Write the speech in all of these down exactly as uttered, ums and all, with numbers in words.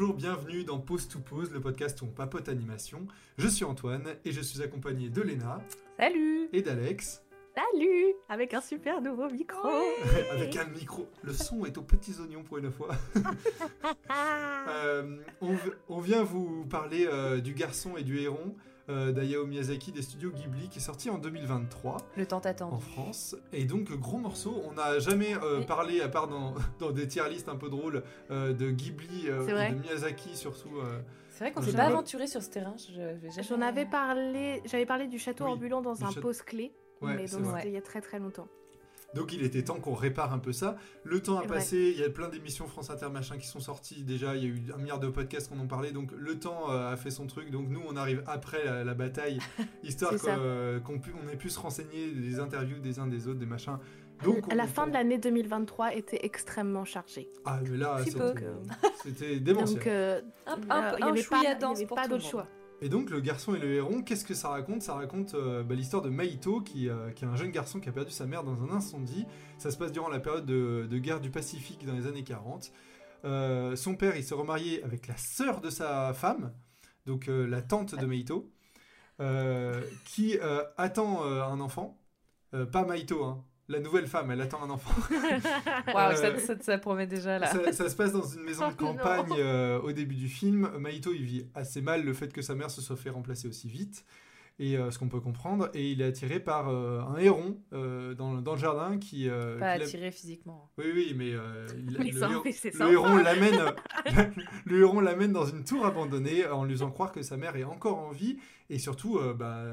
Bonjour, bienvenue dans Pause to Pause, le podcast où on papote animation. Je suis Antoine et je suis accompagné de Léna. Salut. Et d'Alex. Salut. Avec un super nouveau micro. Ouais. Avec un micro. Le son est aux petits oignons pour une fois. euh, on, on vient vous parler euh, du garçon et du héron euh, d'Hayao Miyazaki des studios Ghibli qui est sorti en deux mille vingt-trois. Le temps attendu. En France. Et donc, gros morceau. On n'a jamais euh, oui. parlé, à part dans, dans des tier lists un peu drôles, euh, de Ghibli euh, ou de Miyazaki surtout. Euh, C'est vrai qu'on s'est pas aventuré sur ce terrain. Je, je, J'en avais parlé, j'avais parlé du château oui, ambulant dans un château... pause-clé. Ouais, mais donc c'était il y a très très longtemps. Donc il était temps qu'on répare un peu ça. Le temps a passé, il y a plein d'émissions France Inter machin qui sont sorties déjà, il y a eu un milliard de podcasts qu'on en parlait, donc le temps euh, a fait son truc, donc nous on arrive après la, la bataille, histoire qu'on, euh, qu'on pu, on ait pu se renseigner des interviews des uns des autres, des machins. Donc, à la fin de l'année deux mille vingt-trois était extrêmement chargée. Ah mais là c'était, euh, c'était démentiel. Donc euh, un, un, il n'y avait pas, danse y avait pas d'autre choix. Et donc le garçon et le héron, qu'est-ce que ça raconte ? Ça raconte euh, bah, l'histoire de Maito, qui, euh, qui est un jeune garçon qui a perdu sa mère dans un incendie. Ça se passe durant la période de, de guerre du Pacifique dans les années quarante. Euh, son père, il s'est remarié avec la sœur de sa femme, donc euh, la tante de Maito, euh, qui euh, attend euh, un enfant. Euh, pas Maito, hein. La nouvelle femme, elle attend un enfant. Waouh, wow, ça, ça, ça promet déjà là. Ça, ça se passe dans une maison de campagne euh, au début du film. Maito, il vit assez mal le fait que sa mère se soit fait remplacer aussi vite, et euh, ce qu'on peut comprendre. Et il est attiré par euh, un héron euh, dans, dans le jardin qui. Euh, Pas qui attiré physiquement. Oui, oui, mais, euh, il, mais le, ça, héron, mais c'est le héron l'amène. le héron l'amène dans une tour abandonnée en lui faisant croire que sa mère est encore en vie. Et surtout, euh, bah,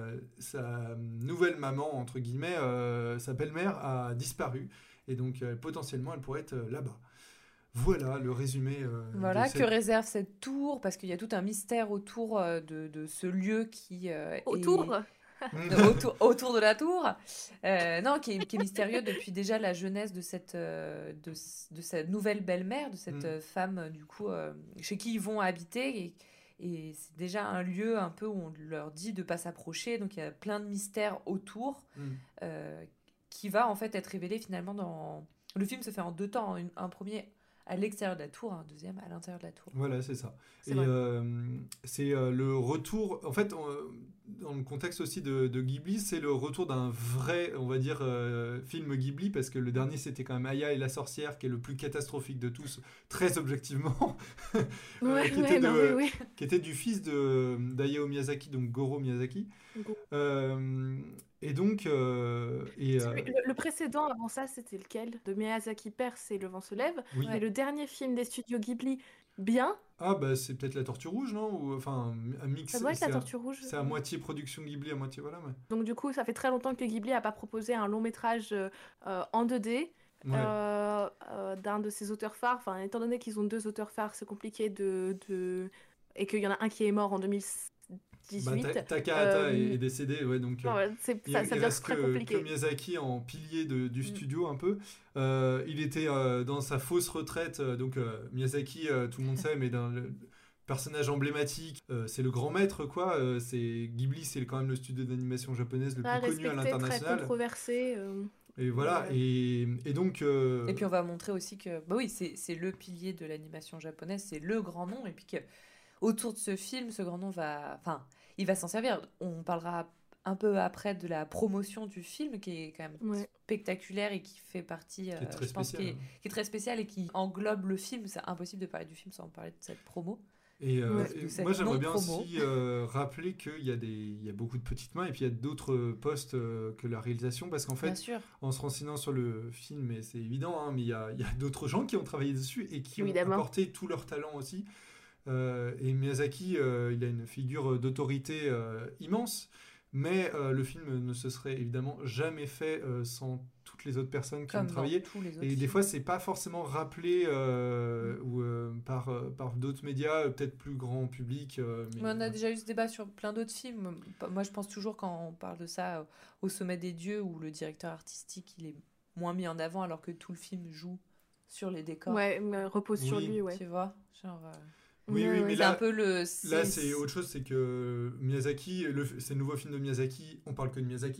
sa nouvelle maman, entre guillemets, euh, sa belle-mère a disparu. Et donc, euh, potentiellement, elle pourrait être euh, là-bas. Voilà le résumé. Euh, voilà, de cette... que réserve cette tour, parce qu'il y a tout un mystère autour euh, de, de ce lieu qui... Euh, autour est... autour, autour de la tour. Euh, non, qui est, qui est mystérieux depuis déjà la jeunesse de cette, euh, de, de cette nouvelle belle-mère, de cette mm. femme, du coup, euh, chez qui ils vont habiter. Et, Et c'est déjà un lieu un peu où on leur dit de ne pas s'approcher. Donc, il y a plein de mystères autour mm. euh, qui va en fait être révélé finalement dans... Le film se fait en deux temps. Un, un premier à l'extérieur de la tour, un deuxième à l'intérieur de la tour. Voilà, c'est ça. C'est, et euh, c'est euh, le retour... En fait, on, dans le contexte aussi de, de Ghibli, c'est le retour d'un vrai, on va dire, euh, film Ghibli, parce que le dernier, c'était quand même Aya et la sorcière, qui est le plus catastrophique de tous, très objectivement. Ouais, euh, qui, ouais, était non, de, oui, oui. qui était du fils de, d'Hayao Miyazaki, donc Goro Miyazaki. Go. Euh, et donc... Euh, et, euh... le, le précédent, avant ça, c'était lequel ? De Miyazaki père, c'est Le vent se lève. Oui. Mais le dernier film des studios Ghibli, bien... Ah bah c'est peut-être La Tortue Rouge, non ? Ou, enfin, un mix. Ça doit être La à, Tortue Rouge. C'est à moitié production Ghibli, à moitié voilà. Mais... Donc du coup, ça fait très longtemps que Ghibli n'a pas proposé un long métrage euh, en deux D ouais. euh, euh, d'un de ses auteurs phares. Enfin, étant donné qu'ils ont deux auteurs phares, c'est compliqué de... de... Et qu'il y en a un qui est mort en deux mille dix-huit. Bah, Takahata euh... est décédé, ouais, donc non, ouais, c'est, ça, ça devient très que, compliqué. que Miyazaki en pilier de, du studio mm. un peu. Euh, il était euh, dans sa fausse retraite, euh, donc euh, Miyazaki, euh, tout le monde sait, mais dans le personnage emblématique, euh, c'est le grand maître, quoi. Euh, c'est Ghibli, c'est quand même le studio d'animation japonaise le ah, plus connu à l'international. Très controversé. Euh... Et voilà, ouais. et, et donc... Euh... Et puis on va montrer aussi que, bah oui, c'est, c'est le pilier de l'animation japonaise, c'est le grand nom, et puis que autour de ce film, ce grand nom va... Enfin, il va s'en servir. On parlera un peu après de la promotion du film, qui est quand même ouais. spectaculaire et qui fait partie, euh, je je pense, qui est, qui est très spécial et qui englobe le film. C'est impossible de parler du film sans parler de cette promo. Et, euh, ouais. et moi, j'aimerais bien promo. aussi euh, rappeler qu'il y a, des, il y a beaucoup de petites mains et puis il y a d'autres postes euh, que la réalisation, parce qu'en fait, en se renseignant sur le film, et c'est évident, hein, mais il y a, il y a d'autres gens qui ont travaillé dessus et qui Évidemment. ont apporté tout leur talent aussi. Euh, et Miyazaki, euh, il a une figure d'autorité euh, immense, mais euh, le film ne se serait évidemment jamais fait euh, sans toutes les autres personnes qui Comme ont travaillé. Et des films. fois, c'est pas forcément rappelé euh, mm. ou, euh, par, euh, par d'autres médias, euh, peut-être plus grand public. Euh, mais, mais on a déjà eu ce débat sur plein d'autres films. Moi, je pense toujours, quand on parle de ça, au Sommet des Dieux, où le directeur artistique, il est moins mis en avant, alors que tout le film joue sur les décors. Ouais, mais repose oui. sur lui, ouais. Tu vois, genre... Euh... Oui, oui, mais c'est là, un peu le, c'est... là, c'est autre chose, c'est que Miyazaki, le, c'est le nouveau film de Miyazaki, on parle que de Miyazaki.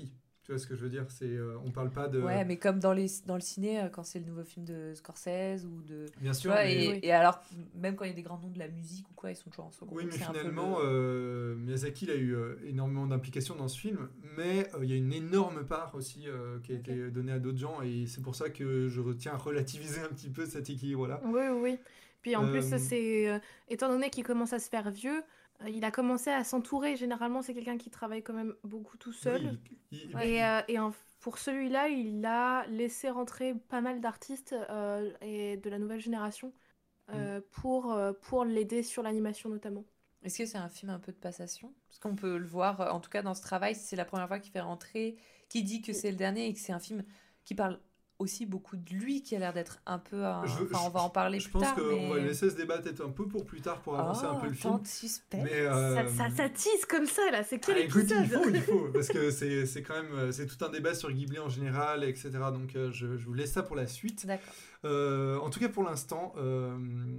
Tu vois ce que je veux dire, c'est, euh, on parle pas de... Ouais, mais comme dans, les, dans le ciné, quand c'est le nouveau film de Scorsese ou de... Bien sûr, vois, mais... et, oui. et alors, même quand il y a des grands noms de la musique ou quoi, ils sont toujours en second. Oui, mais finalement, le... euh, Miyazaki, il a eu euh, énormément d'implications dans ce film, mais euh, il y a une énorme part aussi euh, qui a okay. été donnée à d'autres gens, et c'est pour ça que je retiens à relativiser un petit peu cet équilibre-là. Oui, oui. Puis en euh... plus, c'est... Euh, étant donné qu'il commence à se faire vieux, il a commencé à s'entourer. Généralement, c'est quelqu'un qui travaille quand même beaucoup tout seul. Oui, il... ouais. Et, euh, et en, pour celui-là, il a laissé rentrer pas mal d'artistes euh, et de la nouvelle génération euh, mm. pour, euh, pour l'aider sur l'animation notamment. Est-ce que c'est un film un peu de passation ? Parce qu'on peut le voir, en tout cas dans ce travail, c'est la première fois qu'il fait rentrer, qui dit que c'est le dernier et que c'est un film qui parle aussi beaucoup de lui, qui a l'air d'être un peu... Un... Je, enfin, on va en parler plus tard, Je pense qu'on mais... va laisser ce débat peut-être un peu pour plus tard, pour avancer oh, un peu le film. De suspense. Mais euh... ça, ça, ça tease comme ça, là, c'est quel ah, épisode ? Écoute, il faut, il faut, parce que c'est, c'est quand même... C'est tout un débat sur Ghibli en général, et cetera. Donc, euh, je, je vous laisse ça pour la suite. D'accord. Euh, en tout cas, pour l'instant, euh,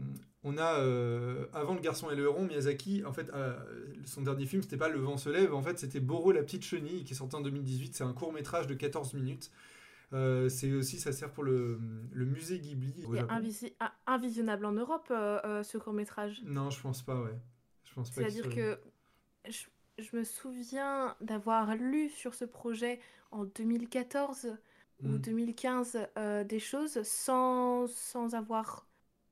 on a... Euh, avant Le Garçon et le Héron, Miyazaki, en fait, euh, son dernier film, c'était pas Le Vent se lève, en fait, c'était Boro la petite chenille, qui est sorti en deux mille dix-huit. C'est un court-métrage de quatorze minutes. Euh, c'est aussi, ça sert pour le, le musée Ghibli. C'est invisi- invisionnable en Europe, euh, euh, ce court-métrage. Non, je pense pas, ouais. Je pense pas. C'est-à-dire que je, je me souviens d'avoir lu sur ce projet en deux mille quatorze mmh. ou deux mille quinze euh, des choses sans, sans avoir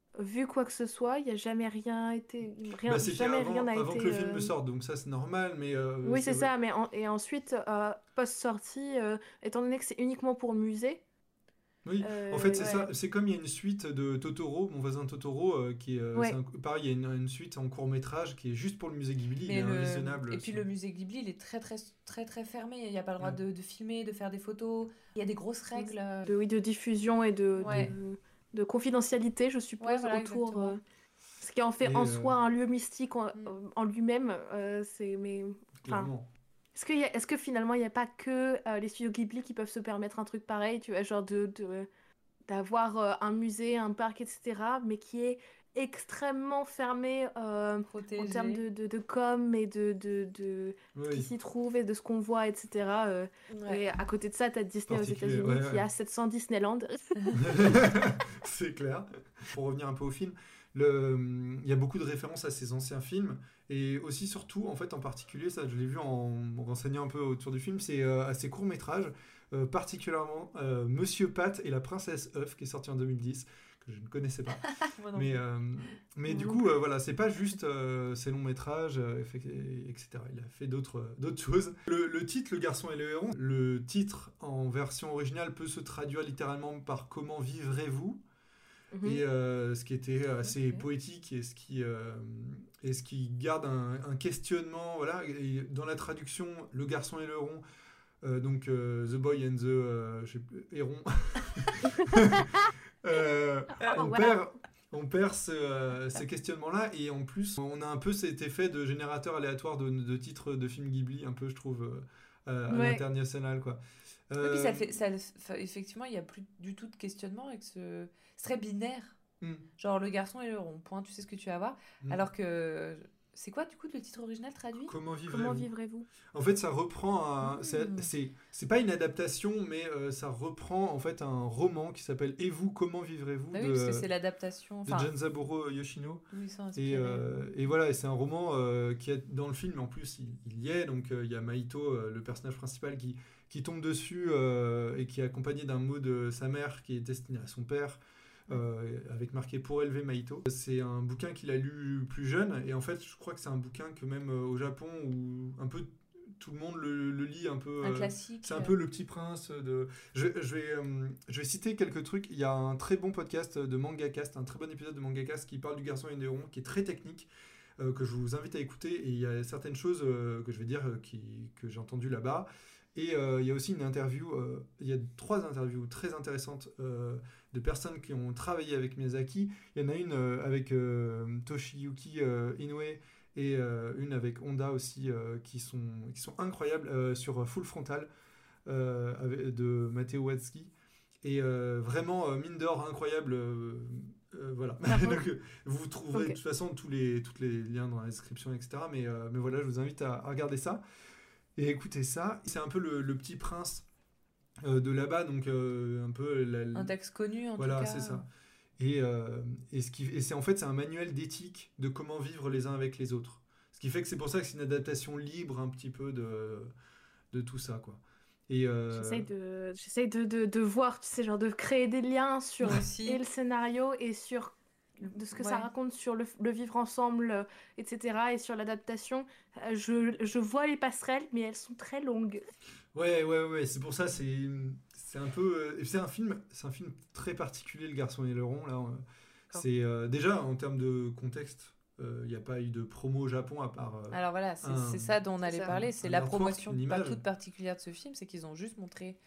vu quoi que ce soit. Il n'y a jamais rien été... Rien, bah, c'était jamais avant, rien n'a avant été, que le film euh... sorte, donc ça c'est normal, mais... Euh, oui, c'est, c'est ça, mais en, et ensuite, euh, post-sortie, euh, étant donné que c'est uniquement pour le musée... Oui, euh, en fait c'est ouais. ça, c'est comme il y a une suite de Totoro, Mon voisin Totoro, euh, qui est... Euh, ouais. c'est un, pareil, il y a une, une suite en court-métrage qui est juste pour le musée Ghibli, mais il est le... invisionnable. Et puis le musée Ghibli, il est très très très très fermé, il n'y a pas le droit ouais. de, de filmer, de faire des photos, il y a des grosses règles... De, oui, de diffusion et de... Ouais. de... de confidentialité, je suppose, ouais, voilà, autour, euh, ce qui en fait et en euh... soi un lieu mystique en, mm. en lui-même. Euh, c'est, mais, est-ce, que y a, est-ce que finalement il n'y a pas que euh, les studios Ghibli qui peuvent se permettre un truc pareil, tu vois, genre de, de, d'avoir euh, un musée, un parc, et cetera, mais qui est extrêmement fermé euh, en termes de, de, de com et de, de, de oui. ce qui s'y trouve et de ce qu'on voit, et cetera. Euh, ouais. Et à côté de ça, tu as Disney aux États-Unis ouais, ouais. qui a sept cents Disneyland. C'est clair. Pour revenir un peu au film, il y a beaucoup de références à ces anciens films et aussi, surtout, en fait, en particulier, ça je l'ai vu en me renseignant un peu autour du film, c'est euh, à ces courts-métrages, euh, particulièrement euh, Monsieur Pat et la Princesse Œuf, qui est sorti en deux mille dix. Je ne connaissais pas. mais euh, mais du coup, euh, voilà, c'est pas juste euh, ces longs métrages, euh, et cetera. Il a fait d'autres, euh, d'autres choses. Le, le titre, Le Garçon et le Héron, le titre en version originale peut se traduire littéralement par Comment vivrez-vous mm-hmm. Et euh, ce qui était assez okay. poétique et ce qui, euh, et ce qui garde un, un questionnement. Voilà. Et dans la traduction, Le Garçon et le Héron, euh, donc euh, The Boy and the euh, je sais plus, Héron. Euh, oh, on, wow. perd, on perd ce, euh, ces questionnements-là et en plus on a un peu cet effet de générateur aléatoire de, de titres de films Ghibli un peu je trouve euh, à ouais. l'international quoi. Euh... Et puis ça fait, ça, effectivement il n'y a plus du tout de questionnement avec ce... c'est très binaire mm. genre le garçon et le rond point tu sais ce que tu vas voir mm. alors que c'est quoi du coup le titre original traduit ? Comment vivrez-vous ? Comment vivrez-vous ? En fait, ça reprend un, mmh. c'est, c'est c'est pas une adaptation, mais euh, ça reprend en fait un roman qui s'appelle Et vous, comment vivrez-vous bah oui, de, parce que c'est l'adaptation de Genzaburo Yoshino. Oui, ça et, euh, et voilà, et c'est un roman euh, qui est dans le film. En plus, il, il y est. Donc il euh, y a Maito, euh, le personnage principal, qui qui tombe dessus euh, et qui est accompagné d'un mot de sa mère qui est destiné à son père. Euh, avec marqué Pour élever Maito. C'est un bouquin qu'il a lu plus jeune et en fait je crois que c'est un bouquin que même euh, au Japon où un peu tout le monde le, le lit un peu. Un euh, classique. C'est un peu le Petit Prince de. Je, je vais euh, je vais citer quelques trucs. Il y a un très bon podcast de Mangacast, un très bon épisode de Mangacast qui parle du Garçon et du Héron, qui est très technique. Euh, que je vous invite à écouter et il y a certaines choses euh, que je vais dire euh, qui, que j'ai entendues là-bas. Et euh, il y a aussi une interview, euh, il y a trois interviews très intéressantes euh, de personnes qui ont travaillé avec Miyazaki. Il y en a une euh, avec euh, Toshiyuki euh, Inoue et euh, une avec Honda aussi, euh, qui, sont, qui sont incroyables euh, sur Full Frontal euh, avec, de Matteo Watzki. Et euh, vraiment, euh, mine d'or, incroyable. Euh, euh, voilà. Donc, vous trouverez okay. de toute façon tous les, tous les liens dans la description, et cetera. Mais, euh, mais voilà, je vous invite à, à regarder ça. Et écoutez ça, c'est un peu le, le Petit Prince euh, de là-bas, donc euh, un peu... La, la... Un texte connu, en voilà, tout cas. Voilà, c'est ça. Et, euh, et, ce qui, et c'est en fait, c'est un manuel d'éthique de comment vivre les uns avec les autres. Ce qui fait que c'est pour ça que c'est une adaptation libre un petit peu de, de tout ça, quoi. Et euh... J'essaye de, j'essaye de, de, de voir, tu sais, genre de créer des liens sur et le scénario et sur de ce que ouais. ça raconte sur le, le vivre ensemble, euh, et cetera. Et sur l'adaptation. Euh, je, je vois les passerelles, mais elles sont très longues. Ouais, ouais, ouais. C'est pour ça, c'est, c'est un peu... Euh, c'est un film, c'est un film très particulier, Le Garçon et le Rond, là. Euh, c'est, euh, déjà, en termes de contexte... Il euh, n'y a pas eu de promo au Japon à part... Euh, Alors voilà, c'est, un, c'est ça dont on allait ça. parler. C'est un la promotion pas toute particulière de ce film, c'est qu'ils ont juste montré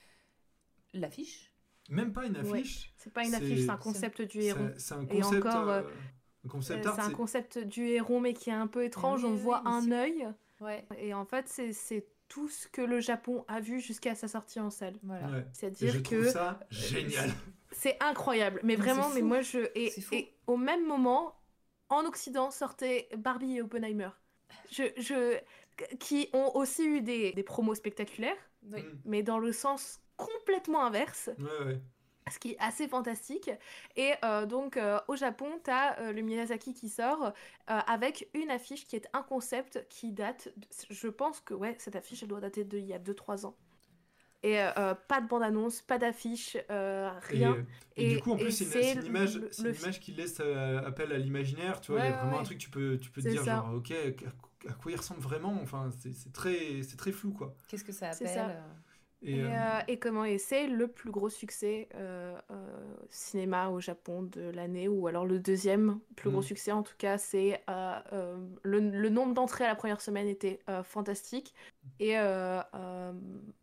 l'affiche. Même pas une affiche. Ouais. C'est pas une affiche, c'est, c'est un concept c'est, du héros. C'est, c'est un concept, Et encore, euh, un concept art. C'est un c'est... concept du héros, mais qui est un peu étrange. Oui, on oui, voit un c'est... œil. Ouais. Et en fait, c'est, c'est tout ce que le Japon a vu jusqu'à sa sortie en salle. Voilà. Ouais. C'est-à-dire et je que... trouve ça génial. C'est incroyable. Mais vraiment, mais moi, je... Et, et au même moment... En Occident sortaient Barbie et Oppenheimer, je, je, qui ont aussi eu des, des promos spectaculaires, oui. mais dans le sens complètement inverse, ouais, ouais. ce qui est assez fantastique. Et euh, donc, euh, au Japon, tu as euh, le Miyazaki qui sort euh, avec une affiche qui est un concept qui date, de, je pense que ouais, cette affiche, elle doit dater d'il y a deux trois ans. Et euh, pas de bande-annonce, pas d'affiche, euh, rien. Et, et, et du coup, en plus, c'est, c'est, une, c'est, une, image, le, c'est une image qui laisse euh, appel à l'imaginaire. Tu vois, il ouais, y a vraiment ouais. un truc, tu peux, tu peux te dire, ça. genre, ok, à, à quoi il ressemble vraiment. Enfin, c'est, c'est, très, c'est très flou, quoi. Qu'est-ce que ça appelle c'est ça. Et, et, euh... Euh, et comment et c'est le plus gros succès euh, euh, cinéma au Japon de l'année, ou alors le deuxième plus mm. gros succès, en tout cas, c'est euh, euh, le, le nombre d'entrées à la première semaine était euh, fantastique. Et... Euh, euh,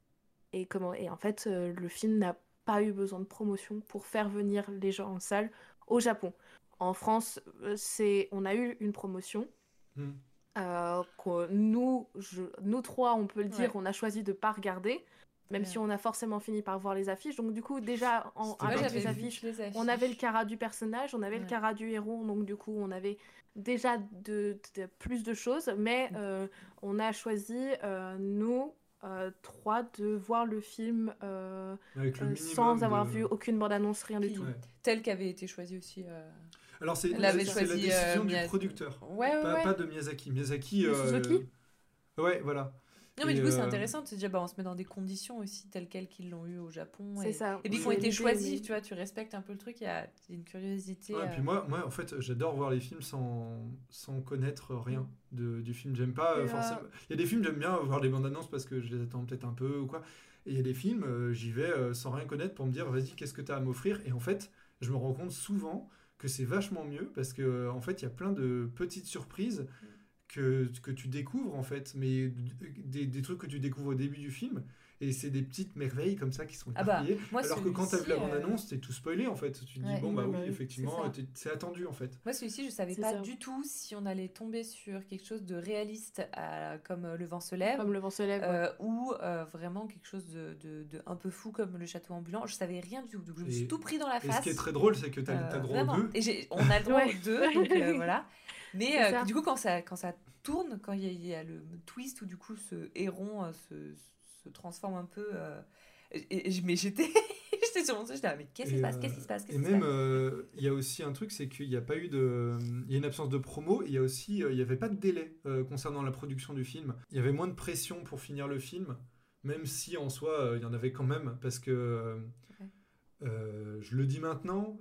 Et, comment... et en fait, euh, le film n'a pas eu besoin de promotion pour faire venir les gens en salle au Japon. En France, c'est... on a eu une promotion. Mm. Euh, que nous, je... nous trois, on peut le dire, ouais. on a choisi de ne pas regarder, même ouais. si on a forcément fini par voir les affiches. Donc du coup, déjà, en... avec ouais, les affiches, les affiches, on avait le carat du personnage, on avait ouais. le carat du héros, donc du coup, on avait déjà de, de, de plus de choses. Mais euh, on a choisi, euh, nous... Euh, trois, de voir le film euh, euh, sans avoir de... vu aucune bande-annonce, rien Puis, du tout. Ouais. Tel qu'avait été choisi aussi. Euh... Alors, c'est, Elle avait c'est, choisi, c'est la décision euh, du Miyaz... producteur, ouais, ouais, pas, ouais. pas de Miyazaki. Miyazaki. Euh... Suzuki Ouais, voilà. Non, mais et du coup, euh... c'est intéressant de se dire, bah, on se met dans des conditions aussi telles quelles qu'ils l'ont eu au Japon. C'est et... ça. Et puis, qui ont été choisis, tu vois, tu respectes un peu le truc, il y a une curiosité. Ouais, euh... et puis moi, moi, en fait, j'adore voir les films sans, sans connaître rien de, du film. J'aime pas, euh, forcément. Il y a des films, j'aime bien voir les bandes annonces parce que je les attends peut-être un peu ou quoi. Et il y a des films, euh, j'y vais euh, sans rien connaître pour me dire, vas-y, qu'est-ce que tu as à m'offrir ? Et en fait, je me rends compte souvent que c'est vachement mieux parce que, euh, en fait, il y a plein de petites surprises que, que tu découvres, en fait, mais des, des trucs que tu découvres au début du film. Et c'est des petites merveilles comme ça qui sont éparpillées. Ah bah, moi, alors que quand tu as vu la bande-annonce, euh... t'es tout spoilé en fait. Tu te ouais, dis, bon bah oui, bah, effectivement, c'est, c'est attendu en fait. Moi, celui-ci, je savais c'est pas ça. du tout si on allait tomber sur quelque chose de réaliste à, comme euh, Le Vent se lève. Comme Le Vent se lève, euh, ouais. Ou euh, vraiment quelque chose de, de, de un peu fou comme Le Château ambulant. Je savais rien du tout. Donc, je me suis et, tout pris dans la face. Et ce qui est très drôle, c'est que tu as euh, le droit vraiment. aux deux. Et j'ai, on a le droit aux deux, donc euh, voilà. Mais euh, du coup, quand ça, quand ça tourne, quand il y, y a le twist où du coup ce héron euh, se, se transforme un peu. Euh, et, et, mais j'étais, j'étais sur mon truc, j'étais là, mais qu'est-ce qui se passe, qu'est-ce qui se passe, qu'est-ce Et même, il euh, y a aussi un truc, c'est qu'il n'y a pas eu de, il y a une absence de promo. Il y a aussi, il euh, n'y avait pas de délai euh, concernant la production du film. Il y avait moins de pression pour finir le film, même si en soi, il euh, y en avait quand même, parce que ouais. euh, je le dis maintenant,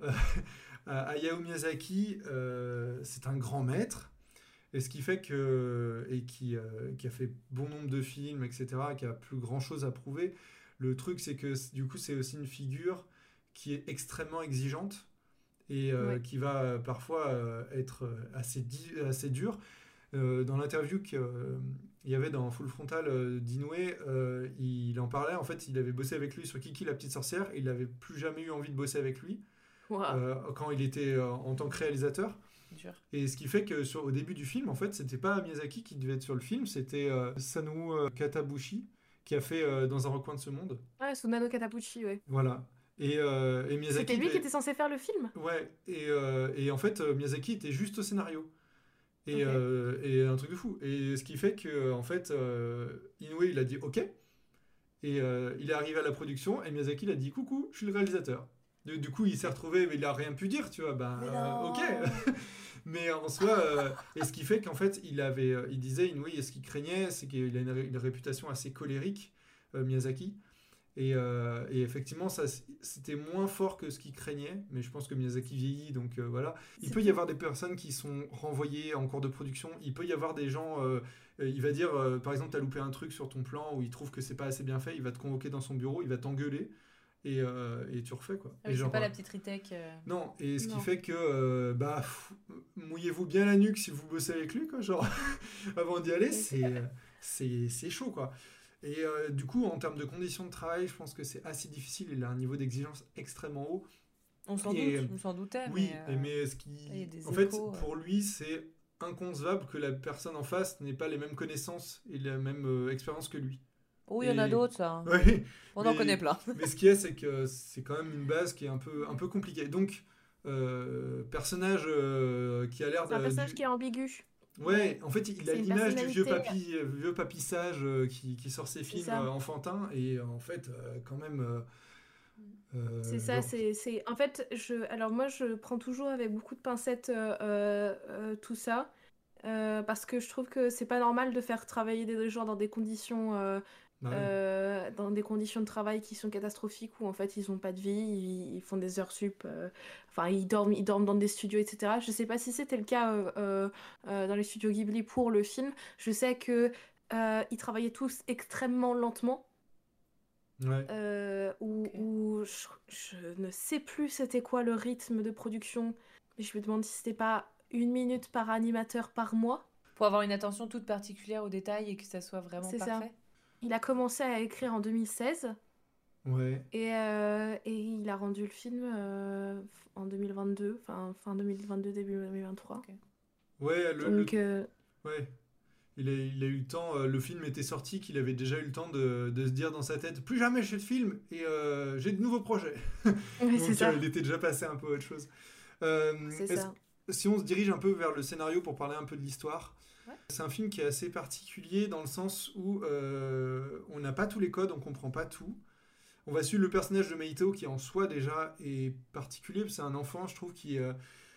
Hayao Miyazaki, euh, c'est un grand maître. Et ce qui fait que, et qui, euh, qui a fait bon nombre de films, et cetera, qui a plus grand chose à prouver. Le truc, c'est que du coup, c'est aussi une figure qui est extrêmement exigeante et euh, ouais. qui va parfois euh, être assez, di- assez dure. Euh, dans l'interview qu'il euh, y avait dans Full Frontal euh, d'Inoue, euh, il en parlait. En fait, il avait bossé avec lui sur Kiki la petite sorcière. Et il n'avait plus jamais eu envie de bosser avec lui wow. euh, quand il était euh, en tant que réalisateur. Dur. Et ce qui fait que sur, au début du film, en fait, c'était pas Miyazaki qui devait être sur le film, c'était euh, Sanu euh, Katabushi qui a fait euh, Dans un recoin de ce monde. Ouais, Sunano Katabushi, ouais. Voilà. Et, euh, et Miyazaki. C'était lui et... qui était censé faire le film. Ouais. Et, euh, et en fait, Miyazaki était juste au scénario. Et, okay. euh, et un truc de fou. Et ce qui fait que, en fait, euh, Inoue, il a dit OK. Et euh, il est arrivé à la production et Miyazaki il a dit coucou, je suis le réalisateur. Du, du coup, il s'est retrouvé, mais il a rien pu dire, tu vois. Ben, euh, ok. Mais en soi, euh, et ce qui fait qu'en fait, il avait, euh, il disait, oui, et ce qu'il craignait, c'est qu'il a une, une réputation assez colérique, euh, Miyazaki. Et, euh, et effectivement, ça, c'était moins fort que ce qu'il craignait, mais je pense que Miyazaki vieillit, donc euh, voilà. Il c'est peut y avoir des personnes qui sont renvoyées en cours de production, il peut y avoir des gens, euh, il va dire, euh, par exemple, t'as loupé un truc sur ton plan, où il trouve que c'est pas assez bien fait, il va te convoquer dans son bureau, il va t'engueuler, et, euh, et tu refais, quoi. Ah oui, et c'est genre, pas la petite retake. Euh... Non, et ce non. qui fait que, euh, bah, pff, mouillez-vous bien la nuque si vous bossez avec lui, quoi, genre, avant d'y aller, c'est, c'est, c'est chaud, quoi. Et euh, du coup, en termes de conditions de travail, je pense que c'est assez difficile. Il a un niveau d'exigence extrêmement haut. On s'en, et, doute, on s'en doutait. Oui, mais, euh, mais ce qui... En échos, fait, pour lui, c'est inconcevable que la personne en face n'ait pas les mêmes connaissances et la même euh, expérience que lui. Oui, il y en a d'autres, ça. Oui, on mais, en connaît plein. Mais ce qu'il y a, c'est que c'est quand même une base qui est un peu, un peu compliquée. Donc, euh, personnage euh, qui a l'air... C'est un de, personnage du... qui est ambigu. Ouais, en fait, il c'est a l'image du vieux papy, vieux papy sage euh, qui, qui sort ses films euh, enfantins et euh, en fait, euh, quand même. Euh, euh, c'est ça, genre... c'est, c'est. En fait, je. Alors moi, je prends toujours avec beaucoup de pincettes euh, euh, tout ça euh, parce que je trouve que c'est pas normal de faire travailler des gens dans des conditions. Euh, bah oui. euh, dans des conditions de travail qui sont catastrophiques où en fait ils ont pas de vie, ils, ils font des heures sup, euh, enfin ils dorment, ils dorment dans des studios, et cetera. Je sais pas si c'était le cas euh, euh, dans les studios Ghibli pour le film. Je sais que euh, ils travaillaient tous extrêmement lentement. Ouais. Euh, où, okay. où je, je ne sais plus c'était quoi le rythme de production, mais je me demande si c'était pas une minute par animateur par mois. Pour avoir une attention toute particulière aux détails et que ça soit vraiment c'est parfait. Ça. Il a commencé à écrire en deux mille seize. Ouais. Et, euh, et il a rendu le film euh, en deux mille vingt-deux, enfin fin deux mille vingt-deux, début deux mille vingt-trois. Okay. Ouais, le, Donc, le... Euh... ouais. Il a, il a eu le temps, euh, le film était sorti, qu'il avait déjà eu le temps de, de se dire dans sa tête, plus jamais je fais de film et euh, j'ai de nouveaux projets. Oui, Donc c'est ça. Euh, il était déjà passé un peu à autre chose. Euh, c'est ça. Si on se dirige un peu vers le scénario pour parler un peu de l'histoire, ouais. C'est un film qui est assez particulier dans le sens où euh, on n'a pas tous les codes, on comprend pas tout. On va suivre le personnage de Meito qui en soi déjà est particulier, c'est un enfant, je trouve, qui est euh,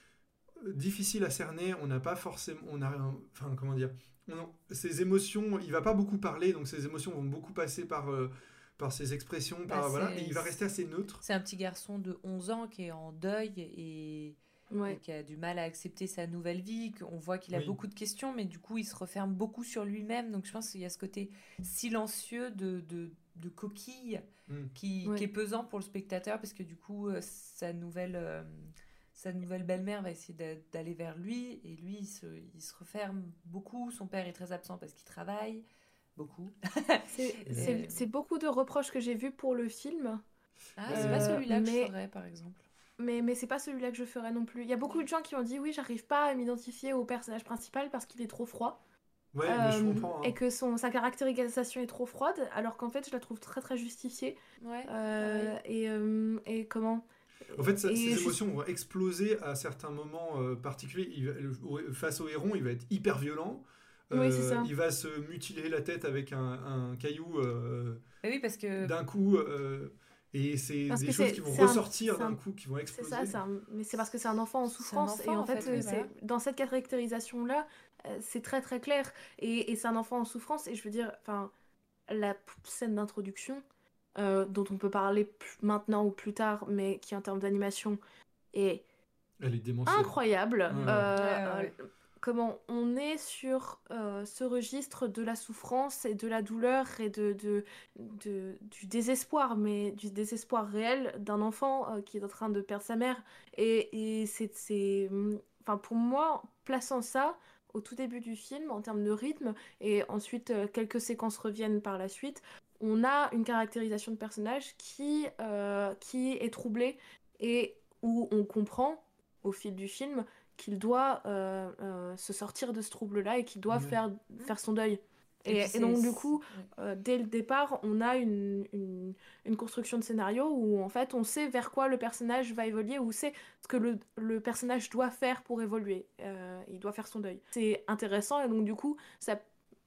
difficile à cerner. On n'a pas forcément, on a, enfin comment dire, on, ses émotions, il va pas beaucoup parler, donc ses émotions vont beaucoup passer par euh, par ses expressions, bah, par voilà, et il va rester assez neutre. C'est un petit garçon de onze ans qui est en deuil et Ouais. et qui a du mal à accepter sa nouvelle vie, qu'on voit qu'il a Oui. beaucoup de questions, mais du coup, il se referme beaucoup sur lui-même. Donc, je pense qu'il y a ce côté silencieux de, de, de coquille mm. qui, ouais. qui est pesant pour le spectateur, parce que du coup, euh, sa nouvelle, euh, sa nouvelle belle-mère va essayer de, d'aller vers lui, et lui, il se, il se referme beaucoup. Son père est très absent parce qu'il travaille beaucoup. c'est, c'est, c'est beaucoup de reproches que j'ai vus pour le film. Ah, c'est euh, pas celui-là mais... que je ferais, par exemple. Mais, mais c'est pas celui-là que je ferais non plus. Il y a beaucoup de gens qui ont dit oui, j'arrive pas à m'identifier au personnage principal parce qu'il est trop froid. Ouais, euh, mais je comprends. Hein. Et que son, sa caractérisation est trop froide, alors qu'en fait, je la trouve très très justifiée. Ouais. Euh, ouais. Et, euh, et comment En fait, ça, et ses juste... émotions vont exploser à certains moments euh, particuliers. Il va, le, face au héron, il va être hyper violent. Euh, oui, c'est ça. Il va se mutiler la tête avec un, un caillou euh, oui, parce que... d'un coup. Euh, Et c'est parce des choses c'est, qui vont c'est ressortir un, d'un un, coup, qui vont exploser. C'est ça, c'est un, mais c'est parce que c'est un enfant en souffrance. Enfant, et en, en fait, fait, oui, c'est, voilà. dans cette caractérisation-là, euh, c'est très très clair. Et, et c'est un enfant en souffrance. Et je veux dire, enfin, la p- scène d'introduction, euh, dont on peut parler p- maintenant ou plus tard, mais qui en termes d'animation est, Elle est démentielle. incroyable. Ouais, euh, ouais, ouais. Euh, comment on est sur euh, ce registre de la souffrance et de la douleur et de, de, de, du désespoir, mais du désespoir réel d'un enfant euh, qui est en train de perdre sa mère. Et, et c'est, c'est... Enfin, pour moi, plaçant ça au tout début du film, en termes de rythme, et ensuite euh, quelques séquences reviennent par la suite, on a une caractérisation de personnage qui, euh, qui est troublée et où on comprend, au fil du film, qu'il doit euh, euh, se sortir de ce trouble-là et qu'il doit Ouais. faire, faire son deuil. Et, Et, et, et donc, du coup, euh, dès le départ, on a une, une, une construction de scénario où, en fait, on sait vers quoi le personnage va évoluer, ou sait ce que le, le personnage doit faire pour évoluer. Euh, il doit faire son deuil. C'est intéressant, et donc, du coup, ça,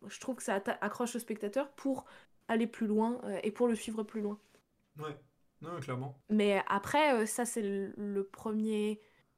je trouve que ça atta- accroche le spectateur pour aller plus loin euh, et pour le suivre plus loin. Ouais, non, clairement. Mais après, euh, ça, c'est le, le premier...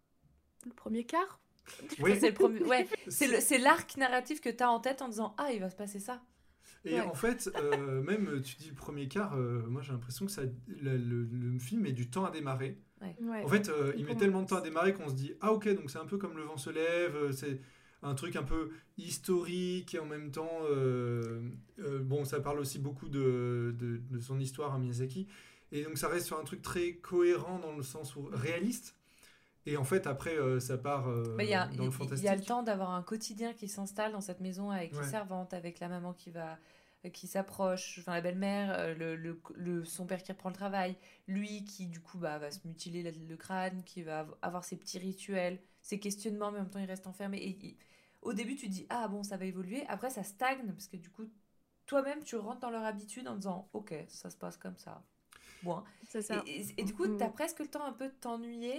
Le premier quart. Oui, c'est le premier... ouais, c'est, le, c'est l'arc narratif que tu as en tête en disant « Ah, il va se passer ça ». Et ouais. en fait, euh, même tu dis le premier quart, euh, moi j'ai l'impression que ça, le, le, le film met du temps à démarrer. Ouais. Ouais. En fait, euh, il met tellement de temps à démarrer qu'on se dit « Ah ok, donc c'est un peu comme Le vent se lève, c'est un truc un peu historique et en même temps, euh, euh, bon, ça parle aussi beaucoup de, de, de son histoire à Miyazaki. Et donc ça reste sur un truc très cohérent dans le sens où réaliste. Et en fait, après, euh, ça part euh, bah, y a, dans y, le fantastique. Il y a le temps d'avoir un quotidien qui s'installe dans cette maison avec ouais. les servantes, avec la maman qui va, qui s'approche, enfin la belle-mère, le, le, le, son père qui reprend le travail, lui qui du coup bah, va se mutiler le, le crâne, qui va avoir ses petits rituels, ses questionnements, mais en même temps il reste enfermé. Et, et, au début, tu te dis, ah bon, ça va évoluer. Après, ça stagne, parce que du coup, toi-même, tu rentres dans leur habitude en disant, ok, ça se passe comme ça. Bon. C'est ça. Et, et, et du coup, mmh. tu as presque le temps un peu de t'ennuyer.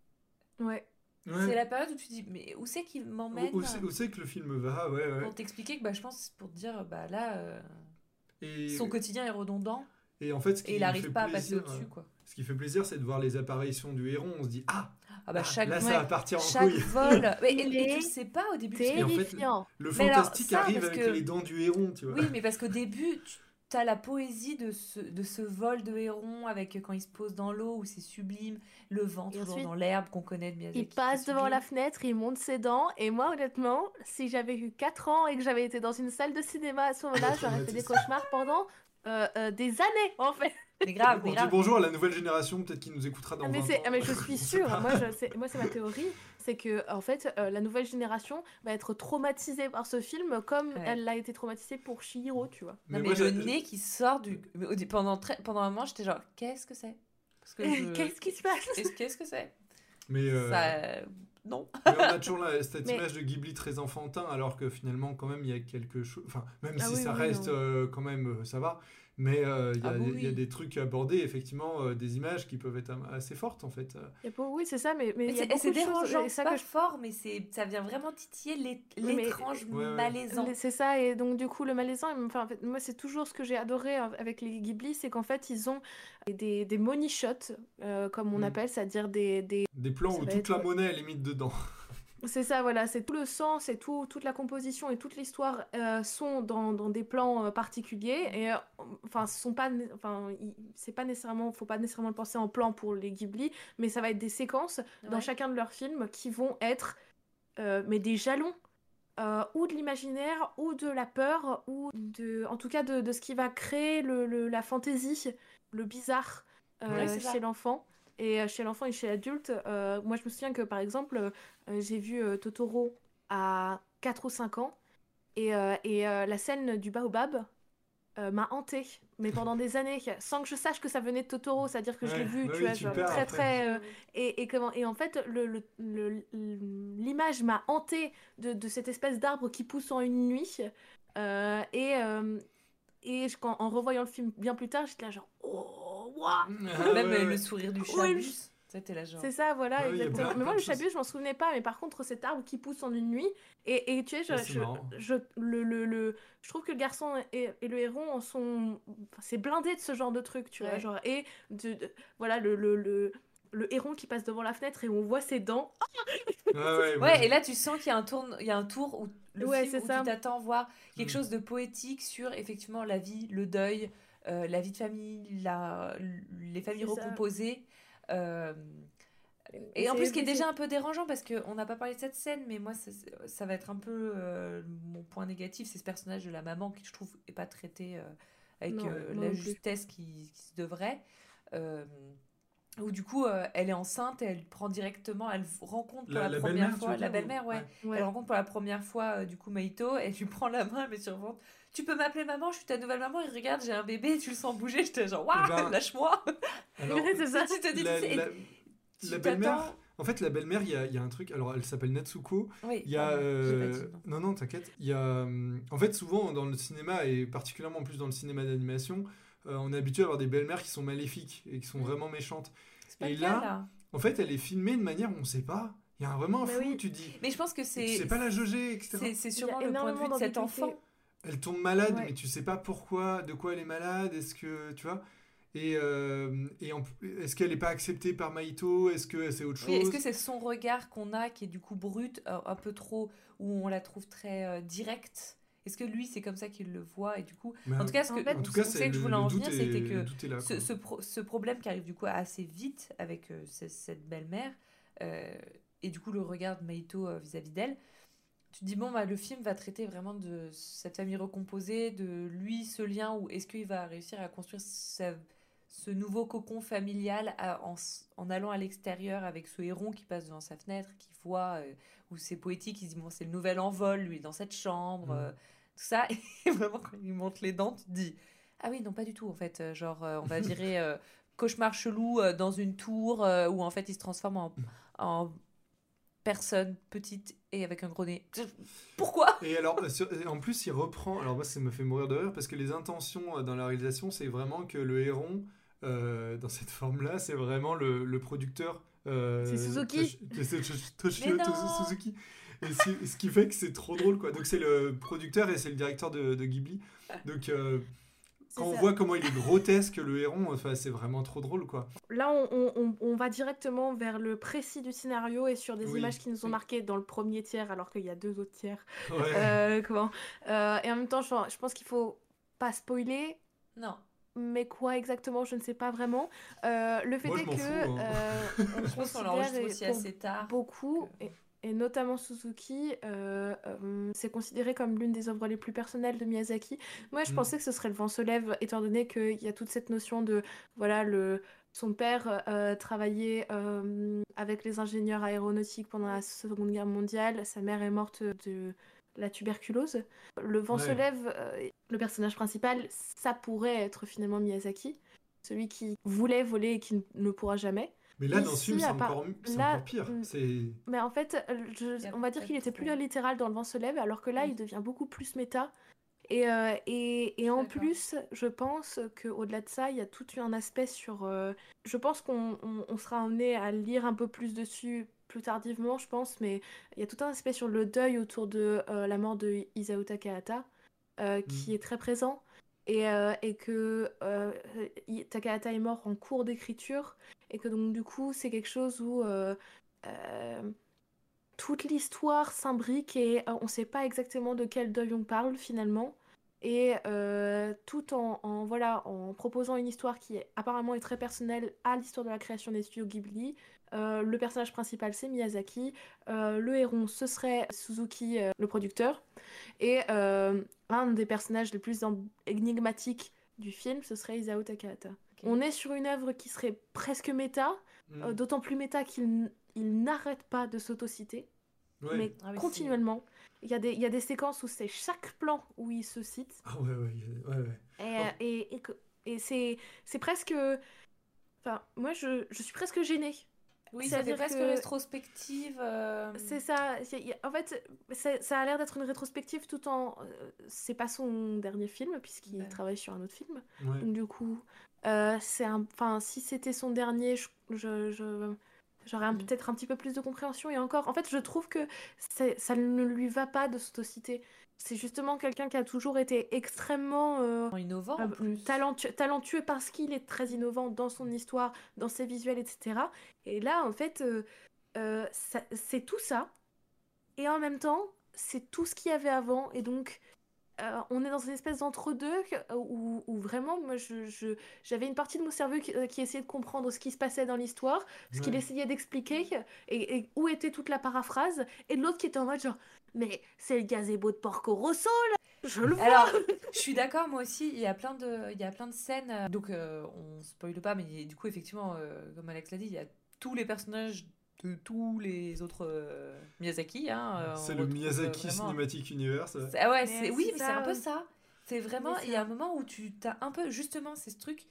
Ouais. Ouais. C'est la période où tu te dis, mais où c'est qu'il m'emmène Où, où, c'est, où c'est que le film va, ouais, ouais. Pour t'expliquer que, bah, je pense, pour te dire, bah là, euh, et... son quotidien est redondant. Et en fait, ce qui et il n'arrive pas plaisir, à passer au-dessus, quoi. Ce qui fait plaisir, c'est de voir les apparitions du héron. On se dit, ah, ah bah chaque, là, ouais, ça va partir en chaque couille. vol. et, et, et tu le sais pas au début. Terrifiant. Et en fait, le, le fantastique alors, ça, arrive avec que... les dents du héron, tu vois. Oui, mais parce qu'au début, tu as la poésie de ce, de ce vol de héron, avec quand il se pose dans l'eau, où c'est sublime, le vent toujours ensuite, dans l'herbe qu'on connaît de Miyazaki. Il passe devant la fenêtre, il monte ses dents, et moi, honnêtement, si j'avais eu quatre ans et que j'avais été dans une salle de cinéma à ce moment-là, j'aurais fait des cauchemars pendant euh, euh, des années, en fait. C'est grave, on dit grave. Bonjour à la nouvelle génération, peut-être qui nous écoutera dans ah, mais vingt c'est, ans. Ah, mais je suis sûre, moi, je, c'est, moi c'est ma théorie, c'est que en fait euh, la nouvelle génération va être traumatisée par ce film comme ouais. elle l'a été traumatisée pour Chihiro, tu vois. Mais, non, mais moi, le j'ai... nez qui sort du... Pendant, très... Pendant un moment, j'étais genre, qu'est-ce que c'est Parce que je... Qu'est-ce qui se passe Qu'est-ce que c'est Mais euh... Ça... Non. Mais on a toujours là, cette mais... image de Ghibli très enfantin, alors que finalement, quand même, il y a quelque chose... Enfin, même ah, si oui, ça oui, reste euh, quand même, ça va... Mais il euh, y, ah bon, oui. oui. y a des trucs à aborder, effectivement, euh, des images qui peuvent être assez fortes, en fait. Beau, oui, c'est ça, mais, mais, mais y a c'est, c'est dérangeant, c'est pas que je... fort, mais c'est, ça vient vraiment titiller l'étrange mais, malaisant. Ouais. C'est ça, et donc du coup, le malaisant, enfin, en fait, moi, c'est toujours ce que j'ai adoré avec les Ghibli, c'est qu'en fait, ils ont des, des money shots, euh, comme on mm. appelle, c'est-à-dire des... Des, des plans où toute être... la monnaie est limite dedans. C'est ça, voilà, c'est tout le sens et tout, toute la composition et toute l'histoire euh, sont dans, dans des plans euh, particuliers et euh, enfin, sont pas, enfin, y, c'est pas nécessairement, faut pas nécessairement le penser en plan pour les Ghibli, mais ça va être des séquences ouais. dans chacun de leurs films qui vont être, euh, mais des jalons. Euh, ou de l'imaginaire, ou de la peur, ou de, en tout cas de, de ce qui va créer le, le, la fantaisie, le bizarre euh, ouais, chez l'enfant. Et chez l'enfant et chez l'adulte, euh, moi je me souviens que par exemple, euh, j'ai vu euh, Totoro à quatre ou cinq ans, et, euh, et euh, la scène du baobab euh, m'a hantée, mais pendant des années, sans que je sache que ça venait de Totoro, c'est-à-dire que ouais, je l'ai vu, bah tu oui, vois, genre, très après. très... Euh, et, et, comment, et en fait, le, le, le, l'image m'a hantée de, de cette espèce d'arbre qui pousse en une nuit, euh, et... Euh, Et je, quand, en revoyant le film bien plus tard, j'étais là genre oh waouh. Même ouais, le ouais. sourire du chabus, oui. C'était là genre. C'est ça, voilà. Ouais, exactement. Mais moi le chabus, je m'en souvenais pas. Mais par contre, cet arbre qui pousse en une nuit, et, et tu sais, je, ouais, je, je, le, le, le, je trouve que le garçon et, et le héron en sont, enfin, c'est blindé de ce genre de truc, tu ouais. vois, genre et de, de voilà le le, le le héron qui passe devant la fenêtre et on voit ses dents. ouais, ouais, ouais, et là tu sens qu'il y a un tour, il y a un tour où le ouais, film où ça. tu t'attends voir quelque mmh. chose de poétique sur effectivement la vie, le deuil, euh, la vie de famille, la, les familles c'est recomposées. Euh, et c'est en plus, ce qui est déjà un peu dérangeant parce qu'on n'a pas parlé de cette scène, mais moi ça, ça va être un peu euh, mon point négatif, c'est ce personnage de la maman qui je trouve n'est pas traité euh, avec non, euh, la justesse qui, qui se devrait. Euh, où du coup euh, elle est enceinte et elle prend directement, elle rencontre pour la, la, la première fois la belle-mère ouais. Ouais. ouais elle rencontre pour la première fois euh, du coup Maito, elle lui prend la main, elle met sur le ventre, tu peux m'appeler maman, je suis ta nouvelle maman, et regarde j'ai un bébé, tu le sens bouger, j'étais genre waouh ben, lâche-moi. Alors, c'est ça, tu te dis la, tu la, tu la belle-mère en fait la belle-mère il y a, y a un truc, alors elle s'appelle Natsuko, oui, il y a euh, non non t'inquiète, il y a en fait souvent dans le cinéma et particulièrement plus dans le cinéma d'animation Euh, on est habitué à avoir des belles-mères qui sont maléfiques et qui sont mmh. vraiment méchantes. Et là, là, en fait, elle est filmée de manière où on ne sait pas. Il y a vraiment un flou, oui. tu dis. Mais je pense que c'est. Tu sais pas la jauger, et cetera. C'est, c'est sûrement le point de vue de cet enfant. elle tombe malade, ouais. mais tu sais pas pourquoi, de quoi elle est malade, est-ce que, tu vois, et, euh, et en, est-ce qu'elle est pas acceptée par Mahito, est-ce que c'est autre chose, oui, est-ce que c'est son regard qu'on a qui est du coup brut, euh, un peu trop, où on la trouve très euh, directe? Est-ce que lui, c'est comme ça qu'il le voit et du coup, mais en tout cas, ce que, en fait, en tout cas, c'est que je voulais en venir, c'était que là, ce, ce, pro, ce problème qui arrive du coup assez vite avec euh, c- cette belle-mère euh, et du coup le regard de Mahito euh, vis-à-vis d'elle, tu te dis bon bah le film va traiter vraiment de cette famille recomposée, de lui, ce lien, où est-ce qu'il va réussir à construire sa, ce nouveau cocon familial à, en, en allant à l'extérieur avec ce héron qui passe devant sa fenêtre, qui voit, euh, où c'est poétique, il se dit bon c'est le nouvel envol, lui dans cette chambre, mmh. euh, tout ça, et vraiment quand il monte les dents, tu te dis ah oui non pas du tout en fait, euh, genre euh, on va virer euh, cauchemar chelou euh, dans une tour euh, où en fait il se transforme en, en personne petite et avec un gros nez. Pourquoi ? Et alors, en plus, il reprend. Alors, moi, ça me fait mourir de rire parce que les intentions dans la réalisation, c'est vraiment que le héron, euh, dans cette forme-là, c'est vraiment le, le producteur. Euh, c'est Suzuki. C'est Toshio Suzuki. Et ce qui fait que c'est trop drôle, quoi. Donc, c'est le producteur et c'est le directeur de, de Ghibli. Donc. Euh, Quand on voit comment il est grotesque, le héron, enfin, c'est vraiment trop drôle, quoi. Là, on, on, on va directement vers le précis du scénario et sur des oui, images qui nous ont oui. marqué dans le premier tiers, alors qu'il y a deux autres tiers. Ouais. Euh, comment euh, et en même temps, je, je pense qu'il faut pas spoiler. Non. Mais quoi exactement, je ne sais pas vraiment. Euh, le fait Moi, est que fous, hein. euh, on je pense qu'on l'enregistre aussi assez tard. Beaucoup. Que... Et... Et notamment Suzuki, euh, euh, c'est considéré comme l'une des œuvres les plus personnelles de Miyazaki. Moi, je mm. pensais que ce serait Le Vent se lève, étant donné qu'il y a toute cette notion de, voilà, le, son père euh, travaillait euh, avec les ingénieurs aéronautiques pendant la Seconde Guerre mondiale, sa mère est morte de la tuberculose. Le Vent ouais. se lève, euh, le personnage principal, ça pourrait être finalement Miyazaki, celui qui voulait voler et qui ne pourra jamais. Mais là, ici, dans ce film, c'est encore, c'est là, encore pire. C'est... Mais en fait, je, on va dire qu'il était plus littéral dans Le Vent se lève, alors que là, oui. il devient beaucoup plus méta. Et, euh, et, et en D'accord. plus, je pense qu'au-delà de ça, il y a tout un aspect sur... Euh, je pense qu'on on, on sera amené à lire un peu plus dessus plus tardivement, je pense, mais il y a tout un aspect sur le deuil autour de euh, la mort de Isao Takahata, euh, qui mm. est très présent. Et, euh, et que euh, Takahata est mort en cours d'écriture et que donc du coup c'est quelque chose où euh, euh, toute l'histoire s'imbrique et euh, on ne sait pas exactement de quel deuil on parle finalement et euh, tout en, en, voilà, en proposant une histoire qui est, apparemment est très personnelle à l'histoire de la création des studios Ghibli. Euh, le personnage principal c'est Miyazaki, euh, le héron ce serait Suzuki, euh, le producteur, et euh, un des personnages les plus énigmatiques du film ce serait Isao Takahata. Okay. On est sur une œuvre qui serait presque méta, mm. euh, d'autant plus méta qu'il il n'arrête pas de s'autociter, ouais. mais ah oui, continuellement. Il y, a des, il y a des séquences où c'est chaque plan où il se cite. Ah ouais, ouais, ouais, ouais. Et, oh. et, et, et c'est, c'est presque... Enfin, moi, je, je suis presque gênée. Oui, ça fait presque que... rétrospective. Euh... C'est ça. C'est... En fait, c'est... ça a l'air d'être une rétrospective tout en... C'est pas son dernier film, puisqu'il ouais. travaille sur un autre film. Ouais. Donc, du coup, euh, c'est un... enfin, si c'était son dernier, je... je, je... j'aurais un... mmh. peut-être un petit peu plus de compréhension. Et encore, en fait, je trouve que c'est... ça ne lui va pas de s'autociter. C'est justement quelqu'un qui a toujours été extrêmement euh, innovant, euh, en plus. Talentueux, talentueux parce qu'il est très innovant dans son histoire, dans ses visuels, et cetera. Et là, en fait, euh, euh, ça, c'est tout ça. Et en même temps, c'est tout ce qu'il y avait avant. Et donc, euh, on est dans une espèce d'entre-deux où, où vraiment, moi, je, je, j'avais une partie de mon cerveau qui, qui essayait de comprendre ce qui se passait dans l'histoire, ce ouais. qu'il essayait d'expliquer, et, et où était toute la paraphrase, et l'autre qui était en mode genre... Mais c'est le gazebo de Porco Rosso, là. Je le vois. Alors, je suis d'accord, moi aussi. Il y a plein de, il y a plein de scènes. Euh, donc, euh, on spoile pas, mais du coup, effectivement, euh, comme Alex l'a dit, il y a tous les personnages de tous les autres euh, Miyazaki. Hein, euh, c'est le Miyazaki vraiment... Cinematic Universe. Ah ouais, c'est... oui, mais c'est un peu ça. C'est vraiment. Il y a un moment où tu t'as un peu justement c'est ce truc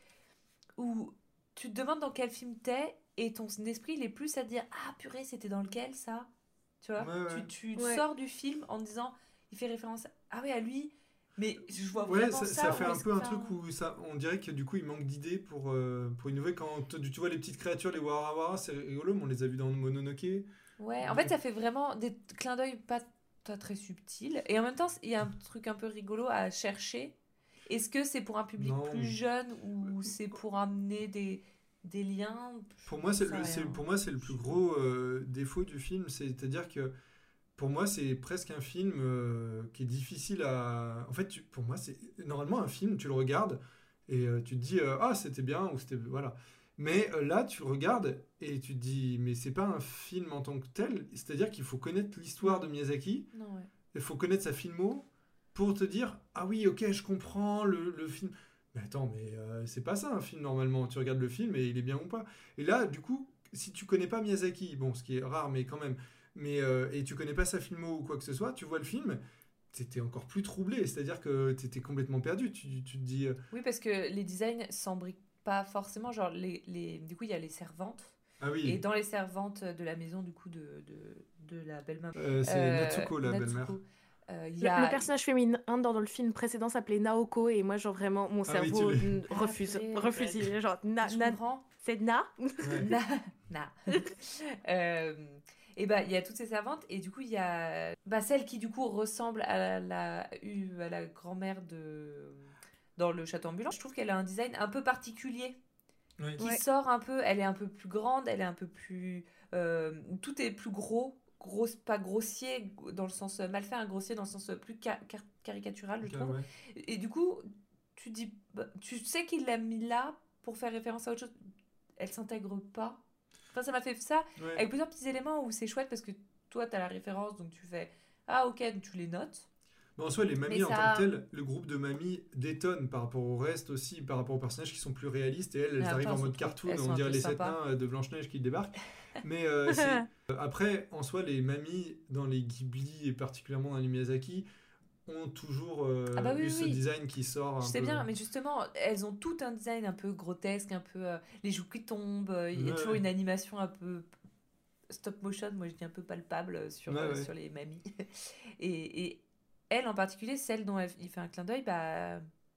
où tu te demandes dans quel film t'es et ton esprit il est plus à dire ah purée c'était dans lequel ça. Tu vois, ouais, ouais. tu, tu ouais. sors du film en disant, il fait référence, ah oui, à lui, mais je vois ouais, vraiment ça. ça. Ça fait un peu un truc où ça, on dirait que du coup, il manque d'idées pour, euh, pour innover. Quand tu, tu vois les petites créatures, les Warawara, c'est rigolo, mais on les a vus dans Mononoke. Ouais, en fait, ça fait vraiment des clins d'œil pas pas très subtil. Et en même temps, il y a un truc un peu rigolo à chercher. Est-ce que c'est pour un public non. plus jeune ou c'est pour amener des, des liens? Pour moi, c'est le, c'est, pour moi, c'est le plus gros euh, défaut du film. C'est-à-dire que pour moi, c'est presque un film euh, qui est difficile à... En fait, tu, pour moi, c'est normalement un film, tu le regardes et euh, tu te dis euh, « Ah, c'était bien » ou « c'était... » Voilà. Mais euh, là, tu regardes et tu te dis « Mais c'est pas un film en tant que tel. » C'est-à-dire qu'il faut connaître l'histoire de Miyazaki. Non, ouais. Il faut connaître sa filmo pour te dire « Ah oui, ok, je comprends le, le film. » Mais attends, mais euh, c'est pas ça un film normalement. Tu regardes le film et il est bien ou pas. Et là, du coup, si tu connais pas Miyazaki, bon, ce qui est rare, mais quand même... Mais, euh, et tu connais pas sa filmo ou quoi que ce soit, tu vois le film, t'étais encore plus troublé, c'est-à-dire que t'étais complètement perdu, tu, tu te dis... Euh... Oui, parce que les designs s'embriquent pas forcément, genre, les, les... du coup, il y a les servantes, ah, oui. Et dans les servantes de la maison, du coup, de, de, de la belle-mère... Euh, c'est euh, Natsuko, la Natsuko. belle-mère. Euh, y a... le, le personnage féminin dans, dans le film précédent s'appelait Naoko, et moi, genre, vraiment, mon ah, cerveau oui, n- refuse, ah, refuse, ouais. genre, na, na, c'est Na ouais. Na, na. euh... Et bah, il y a toutes ces servantes, et du coup, il y a bah, celle qui, du coup, ressemble à la, à la grand-mère de... dans le château ambulant. Je trouve qu'elle a un design un peu particulier, oui. qui ouais. sort un peu, elle est un peu plus grande, elle est un peu plus... Euh, tout est plus gros, gros, pas grossier dans le sens mal fait, un grossier dans le sens plus car- car- caricatural, je okay, trouve. Ouais. Et, et du coup, tu, dis, bah, tu sais qu'il l'a mis là pour faire référence à autre chose. Elle s'intègre pas. Enfin, ça m'a fait ça ouais. avec plusieurs petits éléments où c'est chouette parce que toi, tu as la référence, donc tu fais « Ah, ok », tu les notes. Mais en soi, les mamies, mais en ça... tant que telles, le groupe de mamies détonne par rapport au reste aussi, par rapport aux personnages qui sont plus réalistes. Et elles, elles arrivent en mode cartoon, on dirait les sept nains de Blanche-Neige qui débarquent. Mais euh, c'est... après, en soi, les mamies dans les Ghibli et particulièrement dans les Miyazaki ont toujours euh, ah bah oui, eu oui. ce design qui sort un je sais peu... bien, mais justement, elles ont tout un design un peu grotesque, un peu euh, les joues qui tombent, il ouais, y a toujours ouais. une animation un peu stop motion, moi je dis un peu palpable sur, ouais, euh, ouais. sur les mamies. et, et elle en particulier, celle dont elle, il fait un clin d'œil, bah,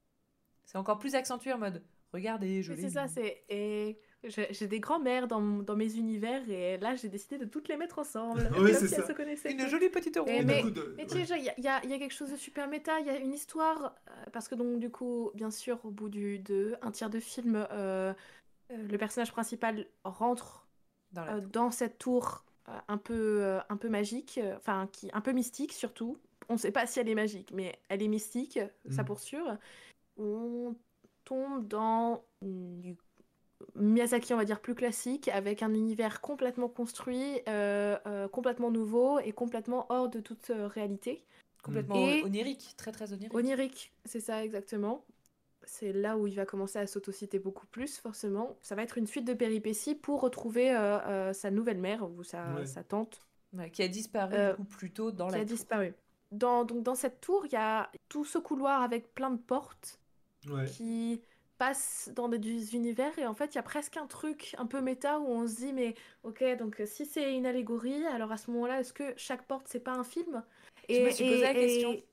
c'est encore plus accentué en mode regardez, je l'ai c'est ça, c'est... Et... J'ai, j'ai des grands-mères dans, dans mes univers et là j'ai décidé de toutes les mettre ensemble. Oui, comme c'est si ça. elles se connaissaient. Une jolie petite ronde. Mais, mais, mais tu sais, il y, y, y a quelque chose de super méta, il y a une histoire, euh, parce que donc du coup, bien sûr, au bout du, de un tiers de film, euh, euh, le personnage principal rentre dans, euh, dans cette tour euh, un, peu, euh, un peu magique, enfin euh, qui un peu mystique surtout. On ne sait pas si elle est magique, mais elle est mystique, mmh. ça pour sûr. On tombe dans du Miyazaki, on va dire, plus classique, avec un univers complètement construit, euh, euh, complètement nouveau et complètement hors de toute euh, réalité. Complètement et onirique, très très onirique. Onirique, c'est ça exactement. C'est là où il va commencer à s'autociter beaucoup plus, forcément. Ça va être une suite de péripéties pour retrouver euh, euh, sa nouvelle mère, ou sa, ouais. sa tante. Ouais, qui a disparu euh, du coup, plus tôt dans la Qui a tour. disparu. Dans, donc, dans cette tour, il y a tout ce couloir avec plein de portes ouais. qui... passe dans des univers et en fait il y a presque un truc un peu méta où on se dit mais ok donc si c'est une allégorie alors à ce moment-là est-ce que chaque porte c'est pas un film et, je me suis posé et, la question et,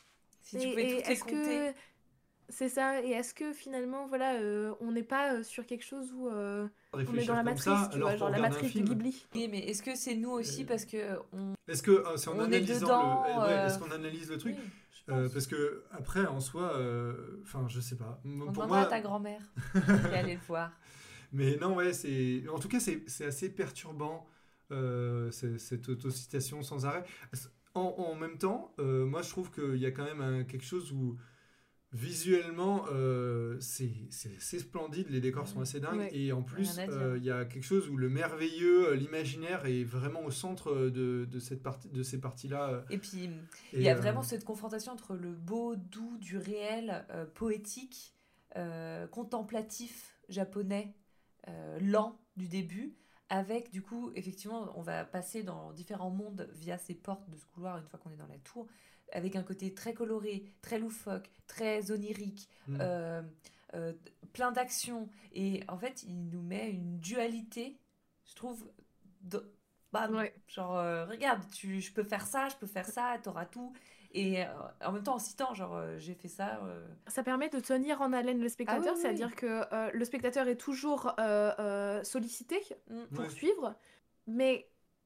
si tu pouvais toutes les compter que... c'est ça et est-ce que finalement voilà euh, on n'est pas euh, sur quelque chose où euh, on est dans la matrice ça, tu vois genre la matrice de Ghibli oui mais est-ce que c'est nous aussi euh... parce que on... est-ce que euh, c'est en on analysant est dedans, le... euh... ouais, est-ce qu'on analyse le truc oui. Euh, parce que après en soi enfin euh, je sais pas on pour moi à ta grand-mère et aller le voir mais non ouais c'est en tout cas c'est, c'est assez perturbant euh, c'est, cette autocitation sans arrêt en, en même temps euh, moi je trouve qu'il y a quand même un, quelque chose où visuellement euh, c'est, c'est assez splendide, les décors sont assez dingues ouais. et en plus il euh, y a quelque chose où le merveilleux, l'imaginaire est vraiment au centre de, de, cette partie, de ces parties-là et puis il y a euh... vraiment cette confrontation entre le beau, doux du réel, euh, poétique euh, contemplatif japonais euh, lent du début avec du coup effectivement on va passer dans différents mondes via ces portes de ce couloir une fois qu'on est dans la tour avec un côté très coloré, très loufoque, très onirique, mmh. euh, euh, plein d'actions. Et en fait, il nous met une dualité, je trouve, de, bah, ouais. genre, euh, regarde, tu, je peux faire ça, je peux faire ça, t'auras tout. Et euh, en même temps, en citant, genre, euh, j'ai fait ça. Euh... Ça permet de tenir en haleine le spectateur, ah, oui, c'est-à-dire oui. que euh, le spectateur est toujours euh, euh, sollicité mmh. pour ouais. suivre, mais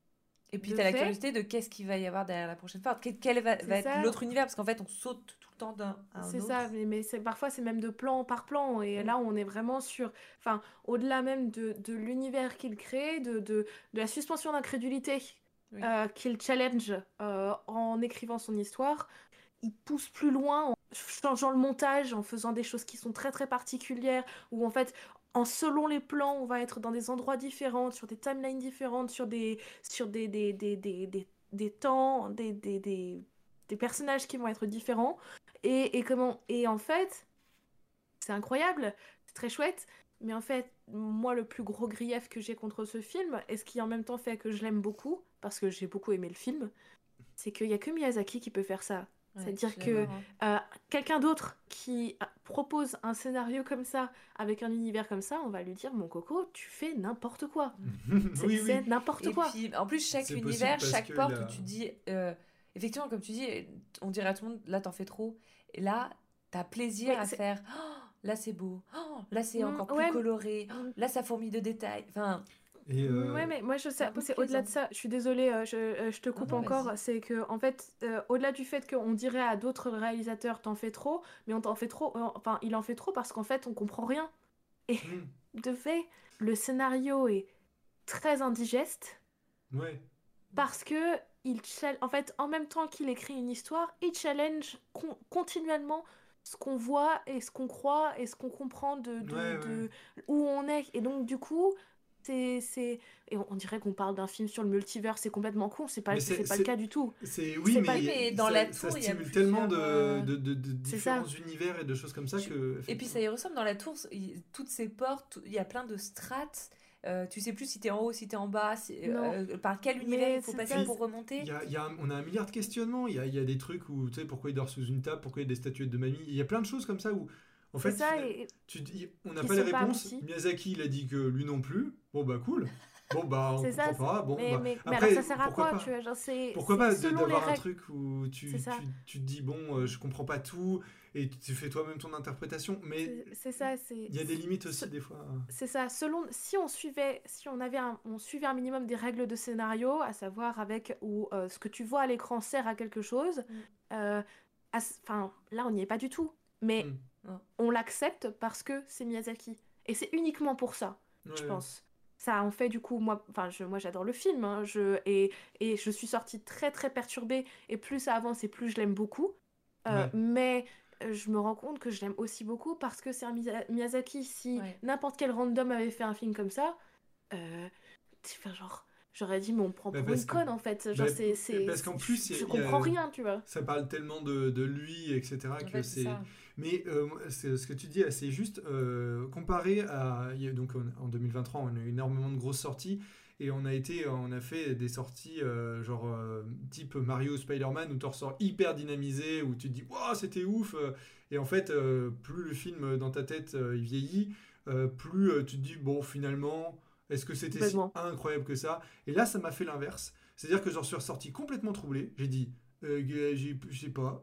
Et puis, tu as la curiosité de qu'est-ce qu'il va y avoir derrière la prochaine fois. Quel, quel va, va être l'autre univers? Parce qu'en fait, on saute tout le temps d'un à un C'est autre. ça, mais, mais c'est, parfois, c'est même de plan par plan. Et Mm. là, on est vraiment sur... Enfin, au-delà même de, de l'univers qu'il crée, de, de, de la suspension d'incrédulité Oui. euh, qu'il challenge euh, en écrivant son histoire, il pousse plus loin en changeant le montage, en faisant des choses qui sont très, très particulières, où en fait... En selon les plans, on va être dans des endroits différents, sur des timelines différentes, sur des, sur des, des, des, des, des, des temps, des, des, des, des personnages qui vont être différents. Et, et, comment... et en fait, c'est incroyable, c'est très chouette. Mais en fait, moi, le plus gros grief que j'ai contre ce film, et ce qui en même temps fait que je l'aime beaucoup, parce que j'ai beaucoup aimé le film, c'est qu'il n'y a que Miyazaki qui peut faire ça. Ouais, c'est-à-dire que euh, quelqu'un d'autre qui propose un scénario comme ça, avec un univers comme ça, on va lui dire, mon coco, tu fais n'importe quoi. c'est oui, c'est oui. n'importe Et quoi. Puis, en plus, chaque C'est univers, chaque porte a... où tu dis... Euh, effectivement, comme tu dis, on dirait à tout le monde, là, t'en fais trop. Et là, t'as plaisir oui, à c'est... faire... Oh, là, c'est beau. Oh, là, c'est mmh, encore plus ouais, coloré. Oh, là, ça fourmille de détails. Enfin... Et euh... Ouais, mais moi je sais, c'est au-delà de ça. Je suis désolée, euh, je, euh, je te coupe non, non, encore. Vas-y. C'est que en fait, euh, au-delà du fait qu'on dirait à d'autres réalisateurs, t'en fais trop, mais on t'en fait trop. Euh, enfin, il en fait trop parce qu'en fait, on comprend rien. Et mm. de fait, le scénario est très indigeste. Ouais. Parce que il, en fait, en même temps qu'il écrit une histoire, il challenge con- continuellement ce qu'on voit et ce qu'on croit et ce qu'on comprend de, de, ouais, de ouais. où on est. Et donc du coup. C'est, c'est... Et on, on dirait qu'on parle d'un film sur le multivers, c'est complètement con, c'est pas, c'est, c'est pas le cas du tout. C'est, oui, c'est mais, pas... mais dans ça, la tour, ça stimule il y a plusieurs... tellement de, de, de, de différents univers et de choses comme ça Je... que... Et puis ça y ressemble, dans la tour, il, toutes ces portes, il y a plein de strates, euh, tu sais plus si t'es en haut, si t'es en bas, si, euh, par quel univers mais il faut passer ça, pour remonter. Il y a, il y a, on a un milliard de questionnements, il y a, il y a des trucs où, tu sais, pourquoi il dort sous une table, pourquoi il y a des statuettes de mamie, il y a plein de choses comme ça où... En fait, ça, tu, et... tu dis, on n'a pas les réponses. Pas Miyazaki, il a dit que lui non plus. Bon, bah, cool. Bon, bah, on comprend ça, pas. Bon, mais, bah, mais, après, mais alors, ça sert à quoi pas, tu vois, genre, c'est, pourquoi c'est pas d'avoir un règles... truc où tu, tu, tu te dis, bon, euh, je comprends pas tout, et tu fais toi-même ton interprétation. Mais c'est, c'est ça, c'est... il y a des limites aussi, c'est, des fois. C'est ça. Selon, si on suivait, si on avait un, on suivait un minimum des règles de scénario, à savoir avec où euh, ce que tu vois à l'écran sert à quelque chose, mm. euh, enfin, là, on n'y est pas du tout. Mais... Mm. On l'accepte parce que c'est Miyazaki. Et c'est uniquement pour ça, ouais, je pense. Ça en fait du coup, moi, enfin, je, moi j'adore le film, hein, je, et, et je suis sortie très très perturbée, et plus ça avance et plus je l'aime beaucoup. Euh, ouais. Mais je me rends compte que je l'aime aussi beaucoup parce que c'est un Miyazaki. Si ouais. n'importe quel random avait fait un film comme ça, euh, enfin, genre... J'aurais dit, mais on me prend bah pour une conne, en fait. Genre, bah, c'est, c'est, parce qu'en plus, je, y a, je comprends y a, rien, tu vois. Ça parle tellement de, de lui, et cetera, en que fait, c'est... c'est mais euh, c'est, ce que tu dis, c'est juste, euh, comparé à... Donc, en deux mille vingt-trois, on a eu énormément de grosses sorties, et on a, été, on a fait des sorties, euh, genre, euh, type Mario, Spider-Man, où tu ressors hyper dynamisé, où tu te dis, waouh, c'était ouf. Et en fait, euh, plus le film, dans ta tête, euh, il vieillit, euh, plus euh, tu te dis, bon, finalement... Est-ce que c'était si incroyable que ça? Et là, ça m'a fait l'inverse. C'est-à-dire que j'en suis ressorti complètement troublé. J'ai dit, euh, je sais pas.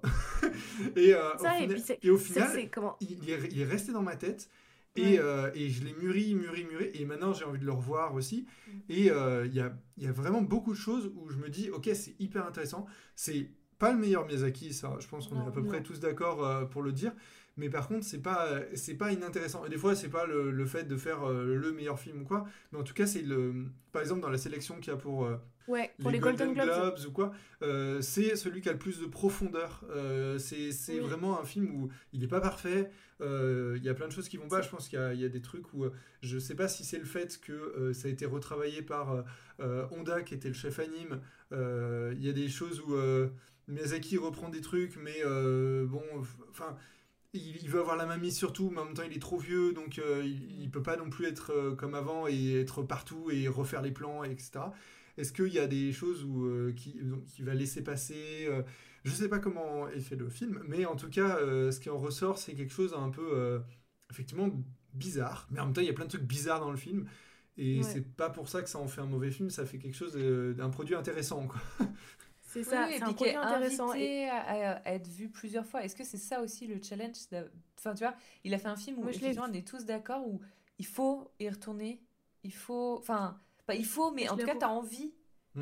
et, euh, ça, au final, et, et au final, c'est, c'est comment... il, est, il est resté dans ma tête. Et, ouais. euh, et je l'ai mûri, mûri, mûri. Et maintenant, j'ai envie de le revoir aussi. Mm. Et il euh, y, a, y a vraiment beaucoup de choses où je me dis, ok, c'est hyper intéressant. C'est pas le meilleur Miyazaki, ça. Je pense qu'on non, est à peu non. près tous d'accord euh, pour le dire. Mais par contre, c'est pas, c'est pas inintéressant. Et des fois, c'est pas le, le fait de faire euh, le meilleur film ou quoi. Mais en tout cas, c'est le... Par exemple, dans la sélection qu'il y a pour, euh, ouais, les, pour les Golden, Golden Globes, Globes ou quoi, euh, c'est celui qui a le plus de profondeur. Euh, c'est c'est oui. vraiment un film où il n'est pas parfait. Il euh, y a plein de choses qui vont pas. Je pense qu'il y a, y a des trucs où... Je sais pas si c'est le fait que euh, ça a été retravaillé par euh, Honda, qui était le chef anime. Il y a des choses où Miyazaki reprend des trucs, mais euh, bon... Enfin... Il, il veut avoir la main mise sur tout, mais en même temps il est trop vieux, donc euh, il, il peut pas non plus être euh, comme avant et être partout et refaire les plans, et cetera. Est-ce qu'il y a des choses où, euh, qui, qui va laisser passer euh, Je sais pas comment est fait le film, mais en tout cas, euh, ce qui en ressort, c'est quelque chose un peu, euh, effectivement, bizarre. Mais en même temps, il y a plein de trucs bizarres dans le film, et ouais. c'est pas pour ça que ça en fait un mauvais film, ça fait quelque chose euh, d'un produit intéressant, quoi. C'est ça, oui, c'est et un puis produit intéressant et à, à être vu plusieurs fois. Est-ce que c'est ça aussi le challenge? Enfin, tu vois, il a fait un film où effectivement, on est tous d'accord où il faut y retourner, il faut, enfin, pas il faut, mais en tout cas, t'as envie. Mm.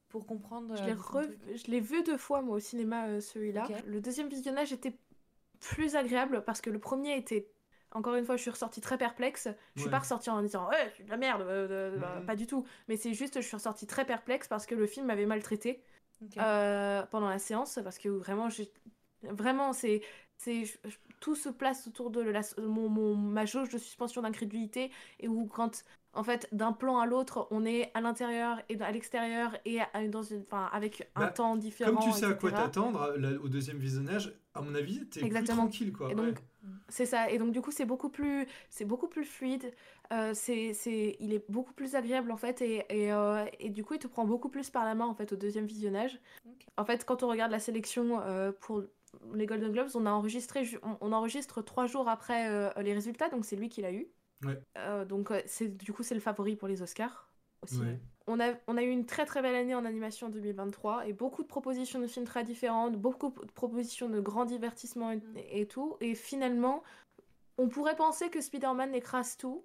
pour comprendre. Je l'ai, re... je l'ai vu deux fois, moi, au cinéma, euh, celui-là. Okay. Le deuxième visionnage était plus agréable parce que le premier était... Encore une fois, je suis ressortie très perplexe. Je ouais. suis pas ressortie en disant « Ouais, c'est de la merde euh, mmh. !» Pas du tout. Mais c'est juste, je suis ressortie très perplexe parce que le film m'avait maltraité okay. euh, pendant la séance. Parce que vraiment, j'ai... vraiment c'est... c'est... tout se place autour de la... mon, mon... ma jauge de suspension d'incrédulité. Et où quand... En fait, d'un plan à l'autre, on est à l'intérieur et à l'extérieur et à, dans une, enfin, avec bah, un temps différent. Comme tu sais et cetera. À quoi t'attendre, là, au deuxième visionnage, à mon avis, t'es Exactement. Plus tranquille, quoi. Et donc, ouais. c'est ça. Et donc, du coup, c'est beaucoup plus, c'est beaucoup plus fluide. Euh, c'est, c'est, il est beaucoup plus agréable, en fait. Et, et, euh, et du coup, il te prend beaucoup plus par la main, en fait, au deuxième visionnage. Okay. En fait, quand on regarde la sélection euh, pour les Golden Globes, on a enregistré, on, on enregistre trois jours après euh, les résultats. Donc, c'est lui qui l'a eu. Ouais. Euh, donc c'est, du coup c'est le favori pour les Oscars aussi. Ouais. On a, on a eu une très très belle année en animation en deux mille vingt-trois et beaucoup de propositions de films très différentes, beaucoup de propositions de grands divertissements et, mm. et tout. Et finalement, on pourrait penser que Spider-Man écrase tout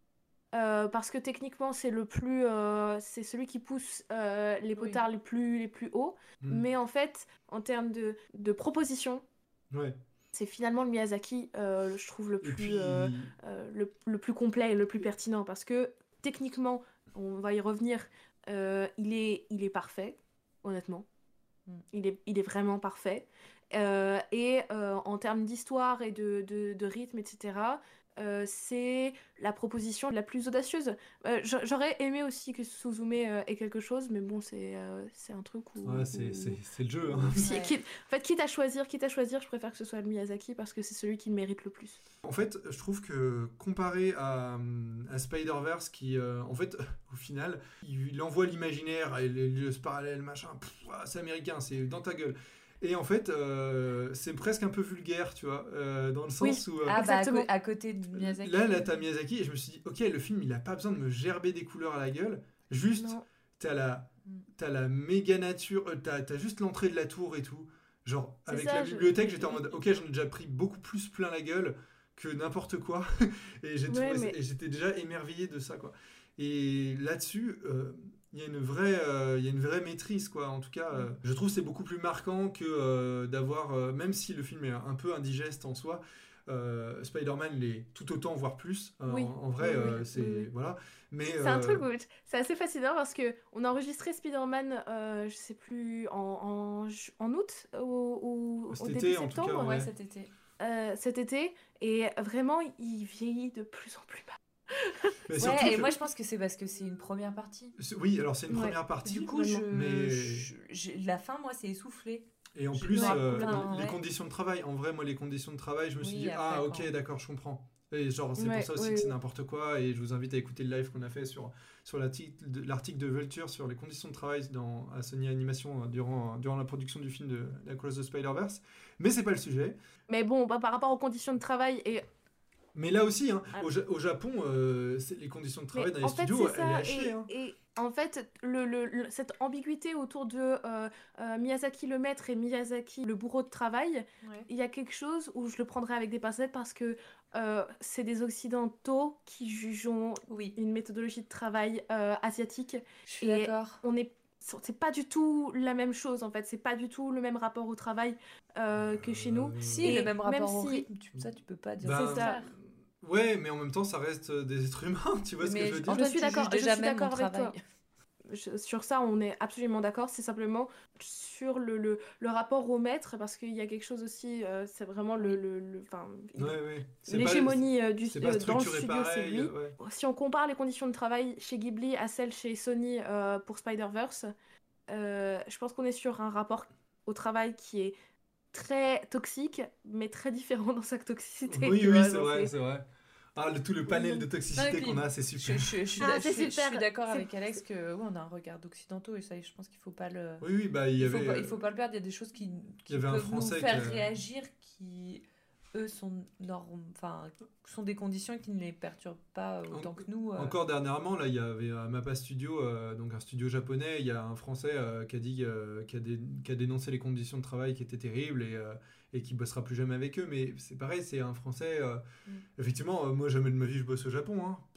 euh, parce que techniquement c'est le plus, euh, c'est celui qui pousse euh, les potards oui. les plus les plus hauts. Mm. Mais en fait, en termes de de propositions. Ouais. C'est finalement le Miyazaki, euh, je trouve, le plus, puis... euh, euh, le, le plus complet et le plus pertinent. Parce que, techniquement, on va y revenir, euh, il, est, il est parfait, honnêtement. Mm. Il, est, il est vraiment parfait. Euh, et euh, en termes d'histoire et de, de, de rythme, et cetera, euh, c'est la proposition la plus audacieuse. Euh, j'aurais aimé aussi que Suzume euh, ait quelque chose, mais bon, c'est, euh, c'est un truc où... Ouais, c'est, où... c'est, c'est le jeu. Hein. Si, ouais. quitte, en fait, quitte à choisir, quitte à choisir, je préfère que ce soit le Miyazaki parce que c'est celui qui le mérite le plus. En fait, je trouve que comparé à, à Spider-Verse, qui, euh, en fait, au final, il envoie l'imaginaire, et le, le parallèle, machin, pff, c'est américain, c'est dans ta gueule. Et en fait, euh, c'est presque un peu vulgaire, tu vois, euh, dans le sens oui. où... Euh, ah bah, à, co- à côté de Miyazaki. Là, là, t'as Miyazaki, et je me suis dit, ok, le film, il a pas besoin de me gerber des couleurs à la gueule, juste, non. t'as la, t'as la méga nature, euh, t'as, t'as juste l'entrée de la tour et tout. Genre, c'est avec ça, la bibliothèque, je... j'étais en mode, ok, j'en ai déjà pris beaucoup plus plein la gueule que n'importe quoi, et, j'ai ouais, trouvé, mais... et j'étais déjà émerveillé de ça, quoi. Et là-dessus... Euh, il y a une vraie euh, il y a une vraie maîtrise, quoi. En tout cas euh, je trouve que c'est beaucoup plus marquant que euh, d'avoir euh, même si le film est un peu indigeste en soi, euh, Spider-Man l'est tout autant voire plus euh, oui. en, en vrai oui, oui, euh, c'est oui. voilà mais c'est un truc où c'est assez fascinant parce que on a enregistré Spider-Man euh, je sais plus en en, en août ou, ou au début septembre en tout cas, ouais. ouais cet été euh, cet été et vraiment il vieillit de plus en plus mal. Mais ouais, et que... moi je pense que c'est parce que c'est une première partie. C'est... Oui, alors c'est une ouais. première partie. Du coup, je... mais je... Je... la fin, moi, c'est essoufflé. Et en je... plus, euh, non, les ouais. conditions de travail. En vrai, moi, les conditions de travail, je me suis oui, dit, après, ah, ok, quand... d'accord, je comprends. Et genre, c'est ouais, pour ça aussi ouais, que c'est n'importe quoi. Et je vous invite à écouter le live qu'on a fait sur, sur l'article, de, l'article de Vulture sur les conditions de travail dans, à Sony Animation durant, durant la production du film de Across the Spider-Verse. Mais c'est pas le sujet. Mais bon, bah, par rapport aux conditions de travail et... Mais là aussi, hein, ah. au, au Japon, euh, c'est, les conditions de travail mais dans les studios, elle est hachée. Et, hein. et en fait, le, le, le, cette ambiguïté autour de euh, euh, Miyazaki le maître et Miyazaki le bourreau de travail, ouais. il y a quelque chose où je le prendrais avec des pincettes parce que euh, c'est des Occidentaux qui jugeons oui. une méthodologie de travail euh, asiatique. Je suis et d'accord. On est c'est pas du tout la même chose en fait, c'est pas du tout le même rapport au travail euh, que chez nous. Si, et le même rapport même au si... rythme, tu, ça tu peux pas dire bah, c'est ça. Ouais, mais en même temps ça reste des êtres humains, tu vois mais ce que je veux dire. Je suis d'accord, je suis d'accord avec toi. Je, sur ça, on est absolument d'accord. C'est simplement sur le, le, le rapport au maître, parce qu'il y a quelque chose aussi, euh, c'est vraiment le, le, le, ouais, ouais. C'est l'hégémonie pas, du, c'est euh, dans le studio, pareil, c'est lui. Ouais. Si on compare les conditions de travail chez Ghibli à celles chez Sony euh, pour Spider-Verse, euh, je pense qu'on est sur un rapport au travail qui est très toxique, mais très différent dans sa toxicité. Oui, oui, vois, c'est vrai, c'est vrai. Ah, le, tout le panel de toxicité puis, qu'on a, c'est super. Je, je, je, je, ah, je, je, je suis d'accord c'est, avec Alex que oui, on a un regard d'occidentaux et ça, je pense qu'il faut pas le. Oui, oui, bah il y il avait. Faut pas, il faut pas le perdre. Il y a des choses qui, qui peuvent nous faire qui... réagir, qui eux sont normes, enfin sont des conditions qui ne les perturbent pas autant en, que nous. Euh... Encore dernièrement, là, il y avait à Mappa Studio, euh, donc un studio japonais, il y a un Français euh, qui a dit, euh, qui a, dé, qui a dénoncé les conditions de travail qui étaient terribles et. Euh, et qui bossera plus jamais avec eux, mais c'est pareil, c'est un Français, euh, mm. effectivement, euh, moi jamais de ma vie je bosse au Japon, hein.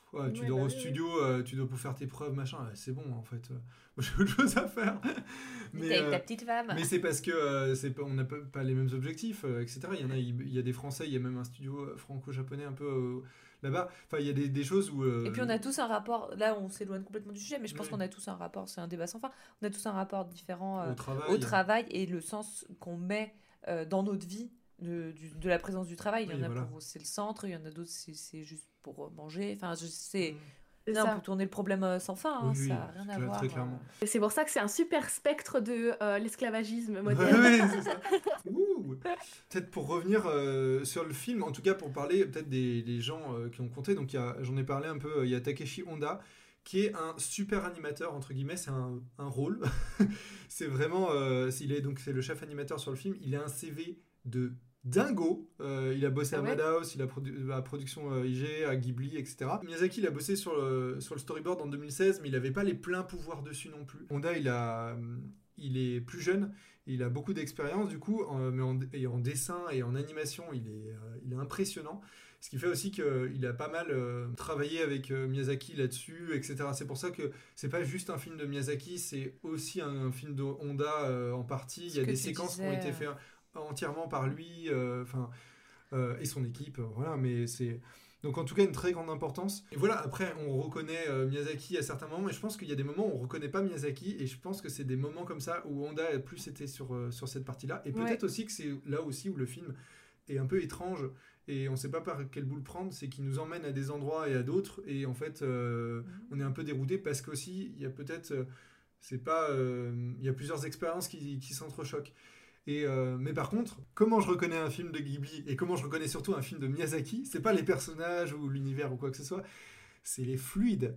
Ouais, tu Ouais, dors bah au oui, studio, euh, tu dois pour faire tes preuves, machin. Ouais, c'est bon, en fait. Euh, Moi, j'ai autre chose à faire. Mais Mais, t'es avec euh, ta petite femme. mais c'est parce que euh, c'est pas, on n'a pas, pas les mêmes objectifs, euh, et cetera. Il y en a, il, il y a des Français, il y a même un studio euh, franco-japonais un peu euh, là-bas. Enfin, il y a des, des choses où. Et puis on euh, a tous un rapport, là on s'éloigne complètement du sujet, mais je pense ouais, qu'on a tous un rapport, c'est un débat sans fin, on a tous un rapport différent au euh, au travail. travail et le sens qu'on met euh, dans notre vie de, du- de la présence du travail. Il y Oui, en a voilà. pour c'est le centre, il y en a d'autres c'est c'est juste pour euh, manger. Enfin, je sais. Mm. C'est Là, on ça. peut tourner le problème euh, sans fin, Oui, hein, oui, ça n'a rien à cla- voir. très euh. clairement. Et c'est pour ça que c'est un super spectre de euh, l'esclavagisme Ouais, moderne. ouais, c'est ça. Ouh. Peut-être pour revenir euh, sur le film, en tout cas pour parler peut-être des, des gens euh, qui ont compté, donc il y a- j'en ai parlé un peu, euh, il y a Takeshi Honda, qui est un super animateur, entre guillemets, c'est un, un rôle. C'est vraiment, euh, il est, donc c'est le chef animateur sur le film, il a un C V de dingo. Euh, il a bossé Ah à ouais Madhouse, il a produ- à la production euh, I G, à Ghibli, et cetera. Miyazaki, il a bossé sur le, sur le storyboard en deux mille seize, mais il n'avait pas les pleins pouvoirs dessus non plus. Honda, il, a, il est plus jeune, il a beaucoup d'expérience du coup, en, mais en, et en dessin et en animation, il est, euh, il est impressionnant. Ce qui fait aussi qu'il a pas mal euh, travaillé avec euh, Miyazaki là-dessus, et cetera. C'est pour ça que c'est pas juste un film de Miyazaki, c'est aussi un, un film de Honda euh, en partie. Il y a des séquences qui ont été faites entièrement par lui, enfin, euh, euh, et son équipe, euh, voilà. Mais c'est donc en tout cas une très grande importance. Et voilà, après on reconnaît euh, Miyazaki à certains moments, et je pense qu'il y a des moments où on reconnaît pas Miyazaki, et je pense que c'est des moments comme ça où Honda a plus été sur euh, sur cette partie-là, et peut-être Ouais. aussi que c'est là aussi où le film est un peu étrange et on sait pas par quel bout le prendre, c'est qu'il nous emmène à des endroits et à d'autres, et en fait euh, on est un peu dérouté parce qu'aussi il y a peut-être euh, c'est pas euh, il y a plusieurs expériences qui, qui s'entrechoquent. Et euh, mais par contre, comment je reconnais un film de Ghibli et comment je reconnais surtout un film de Miyazaki, c'est pas les personnages ou l'univers ou quoi que ce soit, c'est les fluides.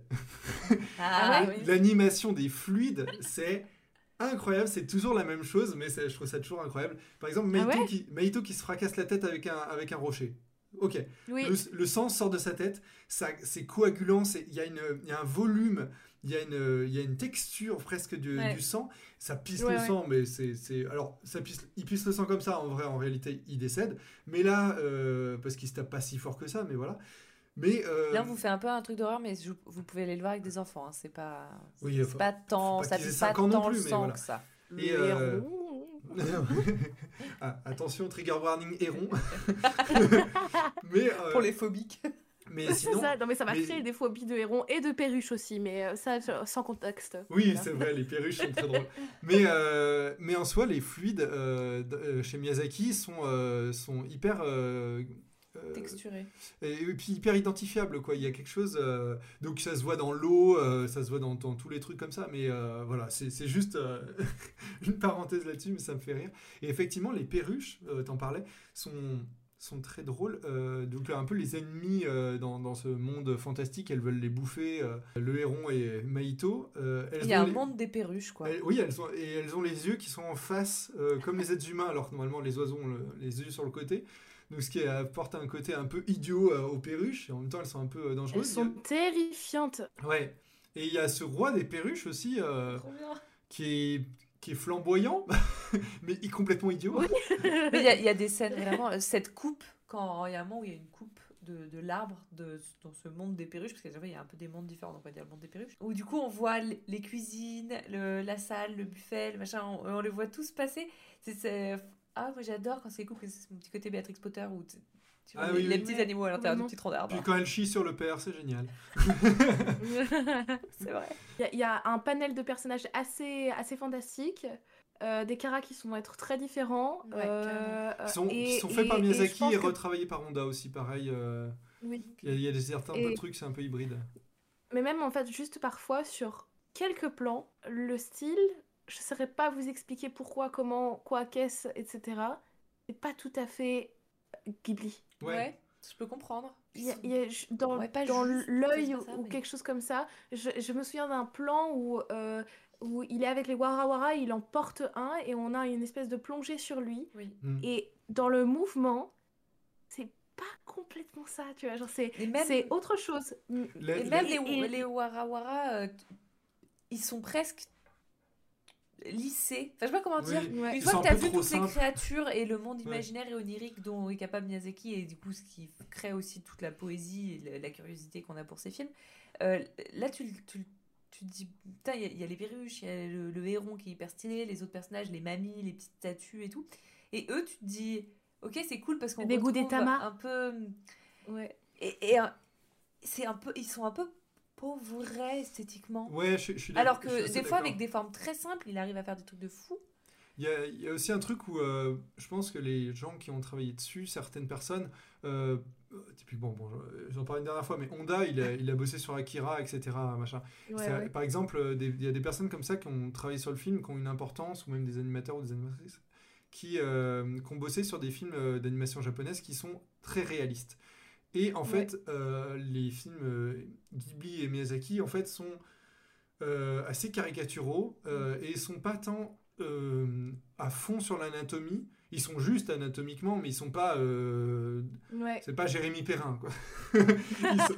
Ah, oui. L'animation des fluides, c'est incroyable, c'est toujours la même chose, mais c'est- je trouve ça toujours incroyable. Par exemple, Maito, Ah ouais qui, Maito qui se fracasse la tête avec un, avec un rocher. Ok, Oui. le, le sang sort de sa tête, ça, c'est coagulant, c'est- il y, a une- il y a un volume, il y, a une- il y a une texture presque du, Ouais. du sang, ça pisse Ouais, le ouais. sang, mais c'est, c'est- alors ça pisse, il pisse le sang comme ça, en vrai, en réalité, il décède, mais là, euh, parce qu'il se tape pas si fort que ça, mais voilà. Mais euh, Là, on vous fait un peu un truc d'horreur, mais je- vous pouvez aller le voir avec des enfants. Hein. C'est pas, c'est Oui, c'est faut- pas tant, faut pas ça qu'ils aient pisse pas cinq ans non tant plus, le mais sang voilà. que ça. Et, Le euh, héron. ah, attention, trigger warning héron. mais euh, Pour les phobiques. mais C'est sinon, ça. Non, mais ça m'a mais- créé des phobies de héron et de perruches aussi, mais euh, ça, je- sans contexte. oui, Voilà. c'est vrai, les perruches sont très drôles. Mais, euh, mais en soi, les fluides euh, d- euh, chez Miyazaki sont, euh, sont hyper. euh, euh, Texturé. et, et puis hyper identifiables, quoi. Il y a quelque chose. euh, donc ça se voit dans l'eau, euh, ça se voit dans, dans tous les trucs comme ça. Mais euh, voilà, c'est c'est juste euh, une parenthèse là-dessus, mais ça me fait rire. Et effectivement, les perruches, euh, t'en parlais, sont. sont très drôles. Euh, donc un peu les ennemis euh, dans, dans ce monde fantastique, elles veulent les bouffer. euh, le héron et Maito. euh, elles Il y a ont un les- monde des perruches, quoi. elles- oui, elles ont, et elles ont les yeux qui sont en face, euh, comme les êtres humains, alors que normalement les oiseaux ont le- les yeux sur le côté. Donc ce qui apporte un côté un peu idiot euh, aux perruches, et en même temps elles sont un peu euh, Elles dangereuses. sont terrifiantes. Ouais. Et il y a ce roi des perruches aussi, euh, Trop bien. qui, est, qui est flamboyant, mais il- complètement idiot. Oui. Mais il y, a- il y a des scènes vraiment. euh, Cette coupe, quand il y a un moment où il y a une coupe de, de l'arbre de, dans ce monde des perruches, parce qu'il y a un peu des mondes différents, donc on va dire le monde des perruches, où du coup on voit l- les cuisines, le, la salle, le buffet, le machin, on, on les voit tous passer. C'est, c'est- Ah, moi j'adore quand c'est coupes, c'est mon petit côté Béatrix Potter où tu, tu vois Ah les, oui, les oui. petits Ouais, animaux à l'intérieur du complètement. petit tronc d'arbre. Puis quand elle chie sur le père, c'est génial. C'est vrai. Il y, a- il y a un panel de personnages assez, assez fantastique, euh, des caras qui sont être très différents. Ouais, euh, Qui sont, et- qui sont faits et- par et je Miyazaki pense et, que- retravaillés par Honda aussi, pareil. euh, Oui. Il y a, il y a des certains Et- trucs, c'est un peu hybride. Mais même en fait, juste parfois, sur quelques plans, le style, je ne saurais pas vous expliquer pourquoi, comment, quoi, qu'est-ce, et cetera. C'est pas tout à fait Ghibli. Ouais. Ouais, je peux comprendre. Il y a- il y a ju- dans Ouais, pas dans juste, l'œil c'est ou, pas ça, ou mais- quelque chose comme ça, je, je me souviens d'un plan où, euh, où il est avec les Warawara, il en porte un et on a une espèce de plongée sur lui. Oui. Mm. Et dans le mouvement, c'est pas complètement ça, tu vois. Genre, c'est Et même- c'est autre chose. Mm. La- Et la- même les, et- les Warawara, euh, t- ils sont presque lissé. Enfin, je sais pas comment dire. Oui. Une Ils fois sont que un tu as peu vu trop toutes simples. les créatures et le monde Ouais. imaginaire et onirique dont est capable Miyazaki, et du coup, ce qui crée aussi toute la poésie et la, la curiosité qu'on a pour ces films, euh, là, tu, tu, tu te dis, putain, il y, a- il y a les perruches, il y a le, le héron qui est hyper stylé, les autres personnages, les mamies, les petites statues et tout. Et eux, tu te dis, ok, c'est cool parce qu'on Des goûts retrouve d'Etama. un peu... Ouais. Et, et, euh, c'est un peu, ils sont un peu pauvres esthétiquement. Ouais, je, je suis Alors d'accord- je suis que assez des fois, d'accord. avec des formes très simples, il arrive à faire des trucs de fou. Il y a, il y a aussi un truc où euh, je pense que les gens qui ont travaillé dessus, certaines personnes, euh, typiquement, bon, j'en parlais une dernière fois, mais Honda, il a, il a bossé sur Akira, et cetera. Machin. Ouais, Ça- ouais. Par exemple, des- il y a des personnes comme ça qui ont travaillé sur le film, qui ont une importance, ou même des animateurs ou des animatrices, qui, euh, qui ont bossé sur des films euh, d'animation japonaise qui sont très réalistes. Et en fait, euh, les films euh, Ghibli et Miyazaki, en fait, sont euh, assez caricaturaux euh, et ils sont pas tant euh, à fond sur l'anatomie. Ils sont juste anatomiquement, mais ils sont pas. Euh, Ouais. c'est pas Jérémy Perrin, quoi. Ils sont-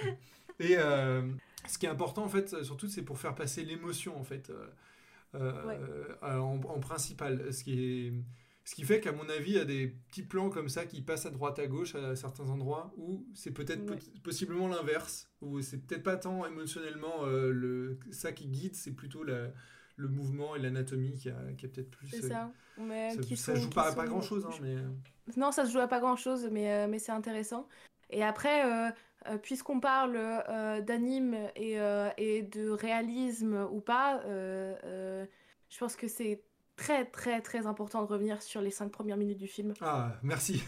Et euh, ce qui est important, en fait, surtout, c'est pour faire passer l'émotion, en fait, euh, euh, Ouais. euh, en, en principal. Ce qui est. Ce qui fait qu'à mon avis, il y a des petits plans comme ça qui passent à droite à gauche à certains endroits où c'est peut-être Ouais. pot- possiblement l'inverse, où c'est peut-être pas tant émotionnellement euh, le, ça qui guide, c'est plutôt la, le mouvement et l'anatomie qui a, qui a peut-être plus. C'est euh, ça. Mais ça, qui ça sont, joue qui pas, sont... pas grand-chose, hein, mais. euh, Non, ça se joue à pas grand-chose, mais, euh, mais c'est intéressant. Et après, euh, euh, puisqu'on parle euh, d'anime et, euh, et de réalisme ou pas, euh, euh, je pense que c'est très très très important de revenir sur les cinq premières minutes du film. Ah, merci.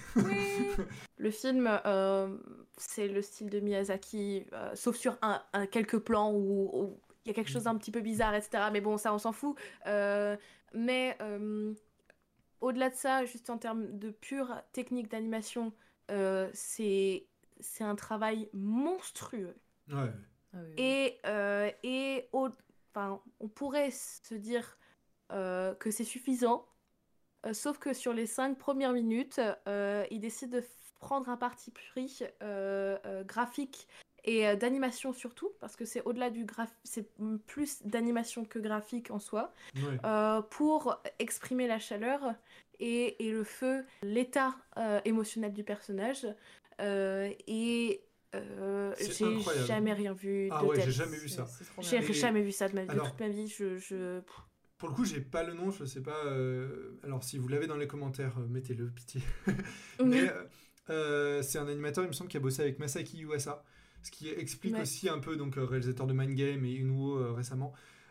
Le film, euh, c'est le style de Miyazaki, euh, sauf sur un, un- quelques plans où où il y a quelque chose d'un petit peu bizarre, et cetera. Mais bon, ça, on s'en fout. Euh, mais euh, au-delà de ça, juste en termes de pure technique d'animation, euh, c'est c'est un travail monstrueux. Ouais. Ah oui, oui. Et, euh, et au- enfin, on pourrait se dire euh, que c'est suffisant, euh, sauf que sur les cinq premières minutes, euh, il décide de f- prendre un parti pris euh, euh, graphique et euh, d'animation surtout, parce que c'est au-delà du graph... c'est plus d'animation que graphique en soi, Ouais. euh, pour exprimer la chaleur et, et le feu, l'état euh, émotionnel du personnage. Euh, et euh, C'est j'ai incroyable. jamais rien vu Ah de ouais, tel. j'ai jamais vu ça. C'est- c'est trop J'ai bien. Et- jamais vu ça de ma vie, alors- de toute ma vie. Je, je... Pour le coup, j'ai pas le nom, je sais pas. euh, Alors, si vous l'avez dans les commentaires, euh, mettez-le, pitié. Mais euh, euh, c'est un animateur, il me semble, qui a bossé avec Masaki Yuasa, ce qui explique Ouais. aussi un peu, donc euh, réalisateur de Mind Game et Inuo euh, récemment,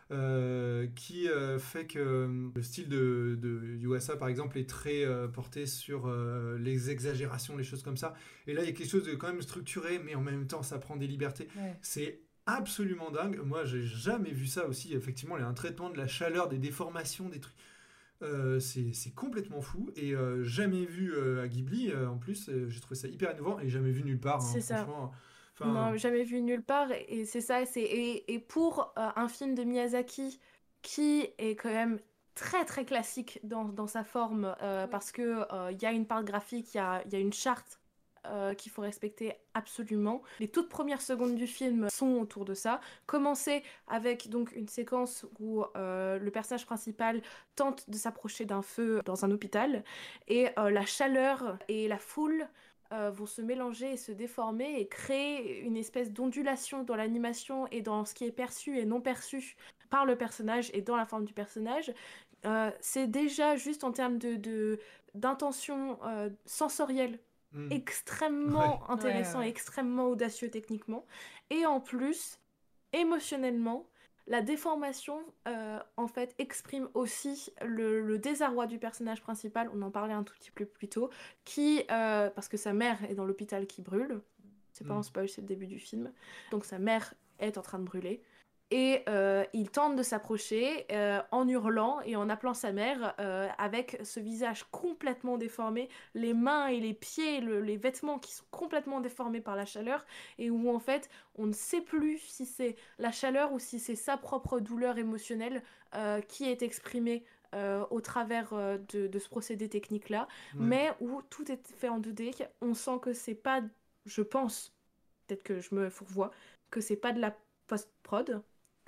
euh, qui euh, fait que euh, le style de, de Yuasa, par exemple, est très euh, porté sur euh, les exagérations, les choses comme ça. Et là, il y a quelque chose de quand même structuré, mais en même temps, ça prend des libertés. Ouais. C'est absolument dingue. Moi, j'ai jamais vu ça aussi. Effectivement, il y a un traitement de la chaleur, des déformations, des trucs. Euh, c'est c'est complètement fou et euh, jamais vu euh, à Ghibli. Euh, en plus, euh, j'ai trouvé ça hyper innovant et jamais vu nulle part. Hein, C'est ça. franchement. Enfin, Non, jamais vu nulle part. Et et c'est ça. C'est et, et pour euh, un film de Miyazaki qui est quand même très très classique dans, dans sa forme, euh, Oui. parce que euh, il y a une part graphique, il y a, il y a une charte euh, qu'il faut respecter absolument. Les toutes premières secondes du film sont autour de ça. Commencer avec donc une séquence où euh, le personnage principal tente de s'approcher d'un feu dans un hôpital et euh, la chaleur et la foule euh, vont se mélanger et se déformer et créer une espèce d'ondulation dans l'animation et dans ce qui est perçu et non perçu par le personnage et dans la forme du personnage. Euh, c'est déjà juste en termes de, de, d'intention euh, sensorielle hmm. extrêmement Ouais. intéressant Ouais, ouais. et extrêmement audacieux techniquement. Et en plus, émotionnellement, la déformation, euh, en fait, exprime aussi le, le désarroi du personnage principal, on en parlait un tout petit peu plus tôt, qui, euh, parce que sa mère est dans l'hôpital qui brûle, c'est pas Mm. un spoil, c'est le début du film, donc sa mère est en train de brûler, et euh, il tente de s'approcher euh, en hurlant et en appelant sa mère euh, avec ce visage complètement déformé, les mains et les pieds, le- les vêtements qui sont complètement déformés par la chaleur et où en fait on ne sait plus si c'est la chaleur ou si c'est sa propre douleur émotionnelle euh, qui est exprimée euh, au travers euh, de, de ce procédé technique-là, Ouais. mais où tout est fait en deux D. On sent que c'est pas, je pense, peut-être que je me fourvoie, que c'est pas de la post-prod, que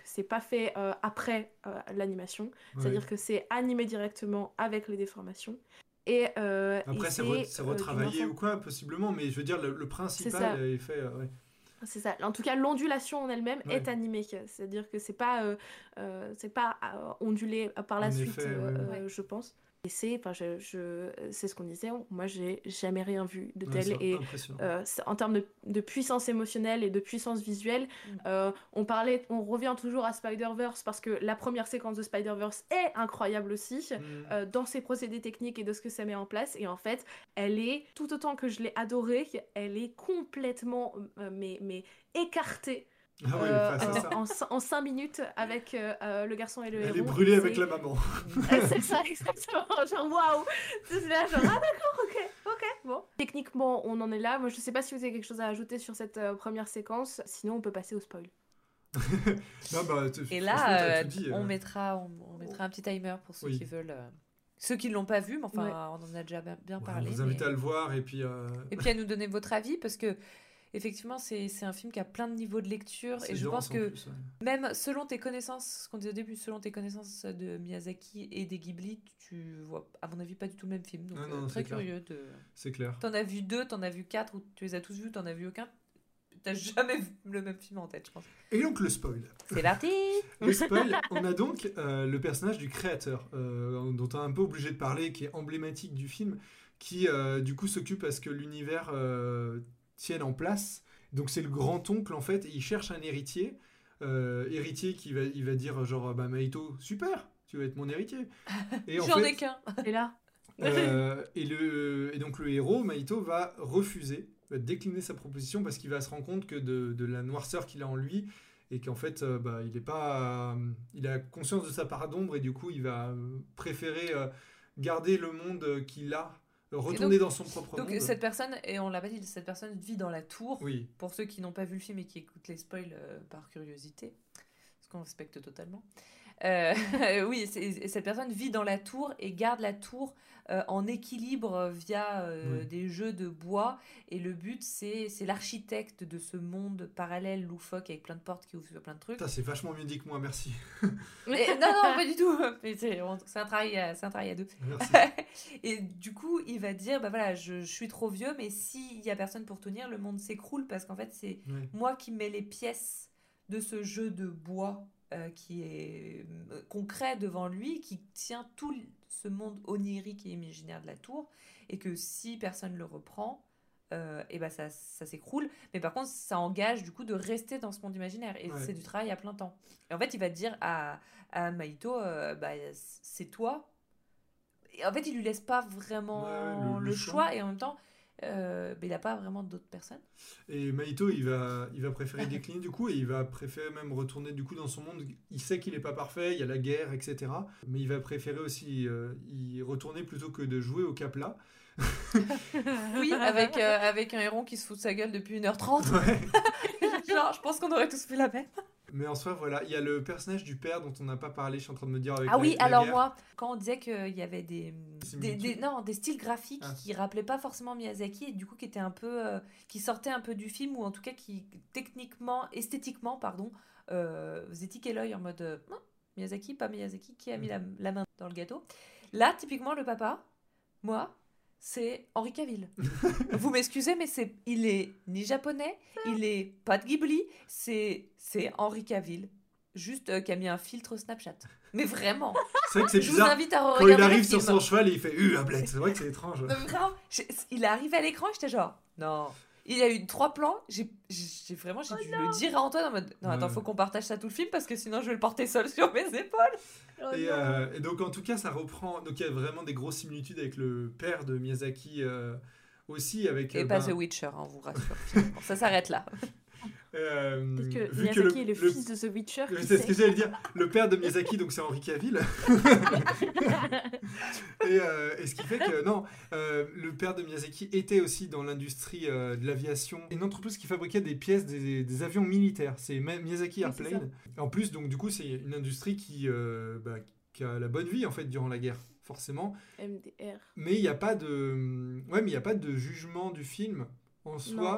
c'est pas fait euh, après euh, l'animation, ouais. C'est-à-dire que c'est animé directement avec les déformations. Et, euh, après, et c'est, re- c'est retravaillé euh, ou quoi, possiblement, mais je veux dire, le, le principal est, est fait... Euh, ouais. C'est ça. En tout cas, l'ondulation en elle-même ouais. est animée, c'est-à-dire que c'est pas, euh, euh, c'est pas euh, ondulé par la en suite, effet, euh, ouais, ouais. Euh, je pense. Et c'est, enfin, je, je, c'est ce qu'on disait. Moi, j'ai jamais rien vu de tel. Ouais, et euh, en termes de, de puissance émotionnelle et de puissance visuelle, mm. euh, on parlait, on revient toujours à Spider-Verse parce que la première séquence de Spider-Verse est incroyable aussi mm. euh, dans ses procédés techniques et de ce que ça met en place. Et en fait, elle est tout autant que je l'ai adorée, elle est complètement, euh, mais, mais écartée. Ah oui, euh, en, en, en cinq minutes avec euh, euh, le garçon et le Elle héros. Elle est brûlée c'est... avec la maman. C'est ça, exactement. Genre, waouh! C'est là, genre, ah d'accord, ok, ok, bon. Techniquement, on en est là. Moi, je sais pas si vous avez quelque chose à ajouter sur cette euh, première séquence. Sinon, on peut passer au spoil. non, bah, et là, euh, dit, on, euh... mettra, on, on mettra un petit timer pour ceux oui. qui veulent. Euh... Ceux qui ne l'ont pas vu, mais enfin, ouais. on en a déjà bien, bien ouais, parlé. On vous invite mais... à le voir et puis... Euh... Et puis à nous donner votre avis, parce que effectivement, c'est, c'est un film qui a plein de niveaux de lecture. C'est et je pense que plus, ouais. même selon tes connaissances, ce qu'on disait au début, selon tes connaissances de Miyazaki et des Ghibli, tu vois, à mon avis, pas du tout le même film. Donc, non, non, euh, très curieux. De... C'est clair. T'en as vu deux, t'en as vu quatre, ou tu les as tous vus, t'en as vu aucun. T'as jamais vu le même film en tête, je pense. Et donc le spoil. C'est parti. Le spoil, on a donc euh, le personnage du créateur, euh, dont on est un peu obligé de parler, qui est emblématique du film, qui euh, du coup s'occupe à ce que l'univers euh, tienne en place. Donc c'est le grand-oncle en fait, et il cherche un héritier. Euh, héritier qui va, il va dire genre, bah Mahito, super, tu vas être mon héritier. Et en J'en fait, ai qu'un. Et là euh, et, le, et donc le héros, Mahito, va refuser, va décliner sa proposition parce qu'il va se rendre compte que de, de la noirceur qu'il a en lui et qu'en fait euh, bah, il est pas, euh, il a conscience de sa part d'ombre et du coup il va préférer euh, garder le monde qu'il a, retourner donc, dans son propre donc monde. Donc cette personne, et on l'a pas dit, cette personne vit dans la tour, oui. Pour ceux qui n'ont pas vu le film et qui écoutent les spoils euh, par curiosité, ce qu'on respecte totalement. Euh, oui, c'est, cette personne vit dans la tour et garde la tour euh, en équilibre via euh, oui. des jeux de bois. Et le but, c'est, c'est l'architecte de ce monde parallèle, loufoque, avec plein de portes qui ouvrent sur plein de trucs. Putain, c'est vachement mieux dit que moi, merci. Mais, non, non, pas du tout. C'est, c'est, un travail à, c'est un travail à deux. Merci. Et du coup, il va dire, bah voilà, je, je suis trop vieux, mais s'il n'y a personne pour tenir, le monde s'écroule parce qu'en fait, c'est oui. moi qui mets les pièces de ce jeu de bois Euh, qui est euh, concret devant lui, qui tient tout ce monde onirique et imaginaire de la tour, et que si personne le reprend, euh, et ben ça, ça s'écroule. Mais par contre, ça engage du coup de rester dans ce monde imaginaire, et ouais. c'est du travail à plein temps. Et en fait, il va dire à, à Mahito, euh, bah, c'est toi. Et en fait, il lui laisse pas vraiment ouais, le, le, le choix, choix, et en même temps, Euh, mais il n'a pas vraiment d'autres personnes. Et Mahito, il va, il va préférer décliner du coup, et il va préférer même retourner du coup dans son monde. Il sait qu'il n'est pas parfait, il y a la guerre, et cetera. Mais il va préférer aussi euh, y retourner plutôt que de jouer au Capla. Oui, avec, euh, avec un héron qui se fout de sa gueule depuis une heure trente. Ouais. Genre, je pense qu'on aurait tous fait la même. Mais en soi, voilà, il y a le personnage du père dont on n'a pas parlé, je suis en train de me dire avec Ah la, oui, la alors guerre. moi, quand on disait qu'il y avait des, des, des, non, des styles graphiques ah. qui rappelaient pas forcément Miyazaki, et du coup qui étaient un peu, euh, qui sortaient un peu du film, ou en tout cas qui, techniquement, esthétiquement, pardon, euh, faisaient tiquer l'œil en mode, euh, Miyazaki, pas Miyazaki, qui a mis la, la main dans le gâteau. Là, typiquement, le papa, moi, c'est Henri Cavill. Vous m'excusez, mais c'est, il est ni japonais, il est pas de Ghibli, c'est, c'est Henri Cavill. Juste euh, qui a mis un filtre Snapchat. Mais vraiment. C'est vrai que c'est je bizarre. Vous invite à regarder quand il arrive sur son cheval et il fait « Uh, Ablette !» C'est vrai que c'est étrange. Mais vraiment, il est arrivé à l'écran et j'étais genre « Non ». Il y a eu trois plans. J'ai, j'ai vraiment j'ai oh dû non. le dire à Antoine en mode « Non, attends, ouais. faut qu'on partage ça tout le film parce que sinon je vais le porter seul sur mes épaules. Oh ». Et, euh, et donc en tout cas, ça reprend... Donc il y a vraiment des grosses similitudes avec le père de Miyazaki euh, aussi. Avec, et euh, pas ben... The Witcher, hein, on vous rassure. Bon, ça s'arrête là. Euh, Parce que vu Miyazaki que le, est le, le fils de The Witcher. C'est ce que j'allais dire. Le père de Miyazaki, donc c'est Henri Cavill. et, euh, et ce qui fait que, non, euh, le père de Miyazaki était aussi dans l'industrie euh, de l'aviation. Une entreprise qui fabriquait des pièces des, des avions militaires. C'est Miyazaki Airplane. Oui, en plus, donc du coup, c'est une industrie qui, euh, bah, qui a la bonne vie en fait durant la guerre, forcément. M D R. Mais il n'y a pas de, ouais, mais il n'y a pas de jugement du film en soi. Non.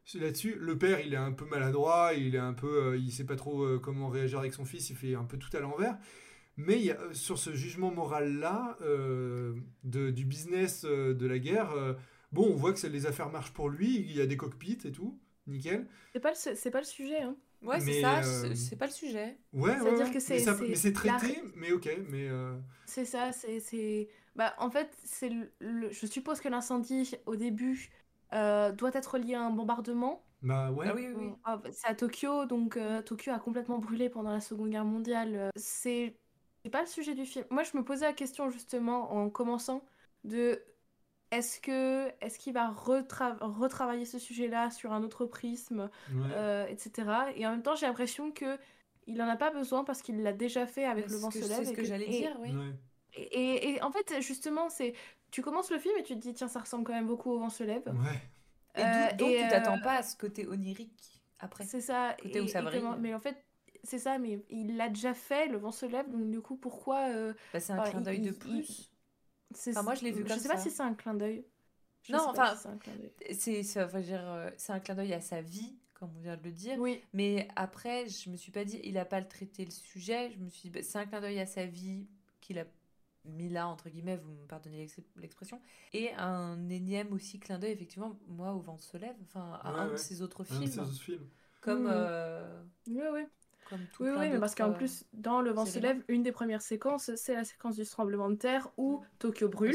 là-dessus. Le père, il est un peu maladroit, il est un peu, euh, il sait pas trop euh, comment réagir avec son fils, il fait un peu tout à l'envers. Mais il y a, sur ce jugement moral-là, euh, de, du business euh, de la guerre, euh, bon, on voit que les affaires marchent pour lui, il y a des cockpits et tout, nickel. C'est pas le, c'est pas le sujet, hein. Ouais, c'est mais ça, euh... c'est pas le sujet. Ouais, ouais, ouais. Que c'est, mais, ça, c'est, mais c'est traité, la... mais ok, mais... Euh... C'est ça, c'est... c'est... Bah, en fait, c'est le, le... je suppose que l'incendie, au début, euh, doit être lié à un bombardement. Bah ouais. Ah oui, oui, oui. C'est à Tokyo, donc euh, Tokyo a complètement brûlé pendant la Seconde Guerre mondiale. C'est... c'est pas le sujet du film. Moi, je me posais la question, justement, en commençant, de... Est-ce que est-ce qu'il va retra- retravailler ce sujet-là sur un autre prisme, ouais. euh, et cetera. Et en même temps, j'ai l'impression que il en a pas besoin parce qu'il l'a déjà fait avec est-ce Le Vent que se lève. C'est ce que, que j'allais et, dire, oui. Ouais. Et, et, et en fait, justement, c'est tu commences le film et tu te dis tiens, ça ressemble quand même beaucoup au Vent se lève. Ouais. Et euh, donc et, tu t'attends euh, pas à ce côté onirique après. C'est ça. Côté et, où ça brille. Comment, mais en fait. C'est ça, mais il l'a déjà fait, Le Vent se lève, donc du coup, pourquoi... Euh, bah, c'est un clin d'œil de plus. Il, c'est, enfin, moi, je l'ai vu je comme ça. Je sais pas si c'est un clin d'œil. Je non, enfin, si c'est, c'est, enfin, dire, c'est un clin d'œil à sa vie, comme on vient de le dire. Oui. Mais après, je me suis pas dit, il a pas traité le sujet. Je me suis dit, bah, c'est un clin d'œil à sa vie qu'il a mis là, entre guillemets, vous me pardonnez l'expression. Et un énième aussi clin d'œil, effectivement, moi, au Vent se lève, enfin, à ouais, un ouais. de ses autres films. Un de ses autres films. Comme... Mmh. Euh... Oui, oui. Comme tout oui, oui, mais parce qu'en plus, dans Le Vent se lève, une des premières séquences, c'est la séquence du tremblement de terre où Tokyo brûle.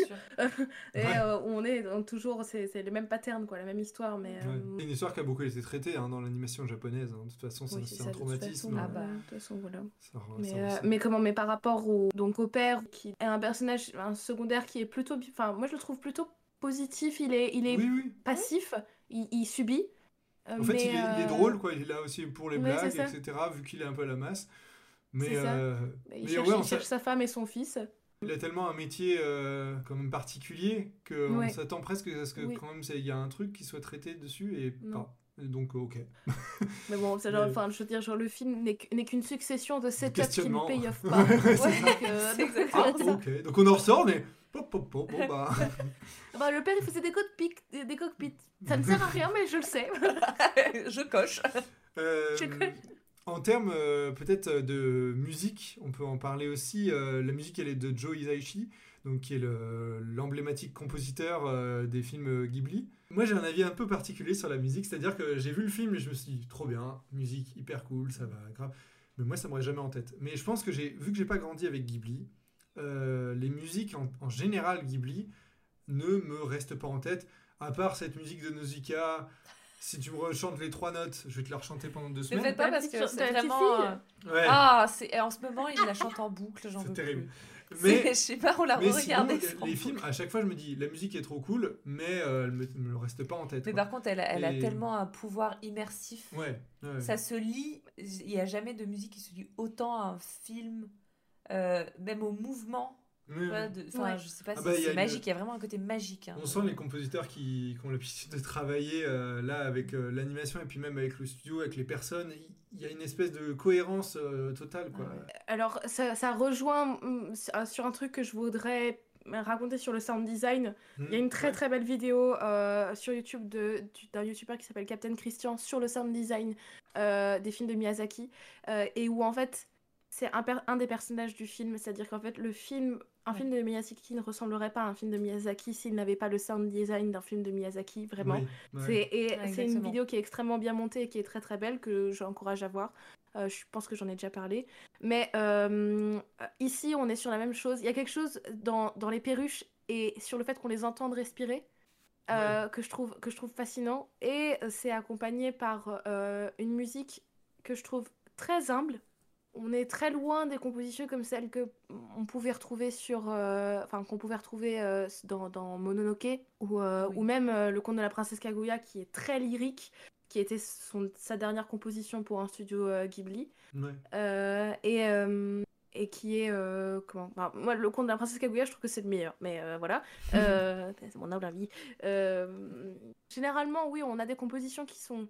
et ouais. euh, on est dans, toujours, c'est, c'est le même pattern, quoi, la même histoire. Mais, ouais. euh... C'est une histoire qui a beaucoup été traitée hein, dans l'animation japonaise. Hein. De toute façon, oui, c'est, c'est un traumatisme. De toute façon, ah bah, de toute façon voilà. Ça, mais, ça, euh, ça... mais comment, mais par rapport au, donc, au père, qui est un personnage, un secondaire qui est plutôt, enfin, moi je le trouve plutôt positif. Il est, il est oui, oui. passif, il, il subit. En fait, mais il, est, euh... il est drôle, quoi. Il est là aussi pour les oui, blagues, et cetera, vu qu'il est un peu à la masse. Mais, c'est ça. Euh... Il, mais cherche, ouais, il cherche sa femme et son fils. Il a tellement un métier euh, quand même particulier qu'on ouais. s'attend presque à ce que oui. quand même il y a un truc qui soit traité dessus et non. pas. Et donc, ok. Mais bon, c'est genre, enfin, je veux dire, genre, le film n'est, n'est qu'une succession de setups qui ne paye off ouais, pas. ouais, c'est donc, euh, c'est exactement ah, ça. Ok, donc on en ressort, mais... Pop, pop, pop, bon, bah... bah, le père, il faisait des cockpits. Des cockpits. Ça ne sert à rien, mais je le sais. je coche. Euh, je coche. En termes euh, peut-être de musique, on peut en parler aussi. Euh, la musique, elle est de Joe Hisaishi, donc, qui est le, l'emblématique compositeur euh, des films Ghibli. Moi, j'ai un avis un peu particulier sur la musique, c'est-à-dire que j'ai vu le film et je me suis dit, trop bien, musique hyper cool, ça va, grave. Mais moi, ça m'aurait jamais en tête. Mais je pense que j'ai, vu que j'ai pas grandi avec Ghibli, euh, les musiques en, en général Ghibli ne me restent pas en tête, à part cette musique de Nausicaa. Si tu me rechantes les trois notes, je vais te la rechanter pendant deux semaines. Ne faites pas parce que c'est vraiment... Ouais. Ah, c'est... en ce moment, il la chante en boucle, j'en c'est veux terrible. plus. Mais, c'est... je sais pas, on l'a regardé. Les films, à chaque fois, je me dis, la musique est trop cool, mais euh, elle me, me reste pas en tête. Mais quoi. par contre, elle, elle Et... a tellement un pouvoir immersif. Ouais. ouais. Ça se lit, il n'y a jamais de musique qui se lit autant à un film, euh, même au mouvement. Oui, ouais, de, ouais. Je sais pas ah si bah, c'est une... magique, il y a vraiment un côté magique. Hein. On sent les compositeurs qui, qui ont l'habitude de travailler euh, là avec euh, l'animation et puis même avec le studio, avec les personnes. Il y a une espèce de cohérence euh, totale. Quoi. Ouais. Alors, ça, ça rejoint sur un truc que je voudrais raconter sur le sound design. Mmh, il y a une très ouais. très belle vidéo euh, sur YouTube de, d'un youtubeur qui s'appelle Captain Christian sur le sound design euh, des films de Miyazaki euh, et où en fait c'est un, per- un des personnages du film, c'est-à-dire qu'en fait le film, un ouais. film de Miyazaki ne ressemblerait pas à un film de Miyazaki s'il n'avait pas le sound design d'un film de Miyazaki, vraiment. Oui, ouais. c'est, et ouais, c'est une vidéo qui est extrêmement bien montée et qui est très très belle, que j'encourage à voir. Euh, je pense que j'en ai déjà parlé. Mais euh, ici, on est sur la même chose. Il y a quelque chose dans, dans les perruches et sur le fait qu'on les entende respirer euh, ouais. que, je trouve, que je trouve fascinant. Et c'est accompagné par euh, une musique que je trouve très humble. On est très loin des compositions comme celles qu'on pouvait retrouver sur, euh, enfin qu'on pouvait retrouver euh, dans, dans Mononoke ou, euh, oui. ou même euh, Le Conte de la Princesse Kaguya qui est très lyrique, qui était son, sa dernière composition pour un studio euh, Ghibli, ouais. euh, et, euh, et qui est euh, comment enfin, moi Le Conte de la Princesse Kaguya je trouve que c'est le meilleur, mais euh, voilà, euh, c'est mon humble avis. Euh, généralement oui, on a des compositions qui sont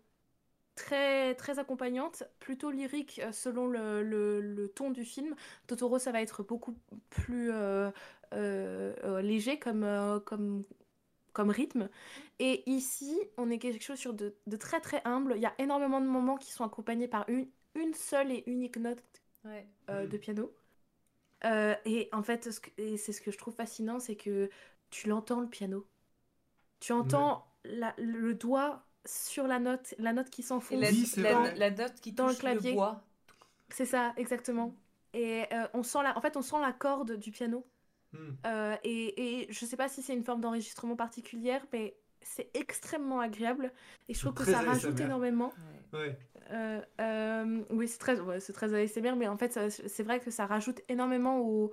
très très accompagnante, plutôt lyrique euh, selon le, le, le ton du film. Totoro, ça va être beaucoup plus euh, euh, euh, léger comme, euh, comme comme rythme. Et ici, on est quelque chose sur de, de très très humble. Il y a énormément de moments qui sont accompagnés par une, une seule et unique note ouais. euh, de piano. Euh, et en fait, ce que, et c'est ce que je trouve fascinant, c'est que tu l'entends le piano. Tu entends ouais. la, le doigt sur la note, la note qui s'enfonce. La, oui, la, la note qui dans touche le clavier. Le bois. C'est ça, exactement. Et euh, on sent la, en fait, on sent la corde du piano. Mm. Euh, et, et je sais pas si c'est une forme d'enregistrement particulière, mais c'est extrêmement agréable. Et je trouve que ça rajoute énormément. Ouais. ouais. Euh, euh, oui, c'est très, ouais, c'est très A S M R, mais en fait, ça, c'est vrai que ça rajoute énormément au,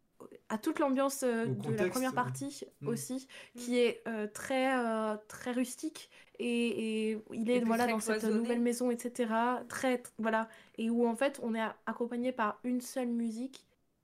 à toute l'ambiance euh, de contexte, la première partie ouais. aussi, mm. qui est euh, très, euh, très rustique. Et, et il est et voilà, dans cloisonné. Cette nouvelle maison, et cetera. Très, voilà. Et où en fait, on est accompagné par une seule musique,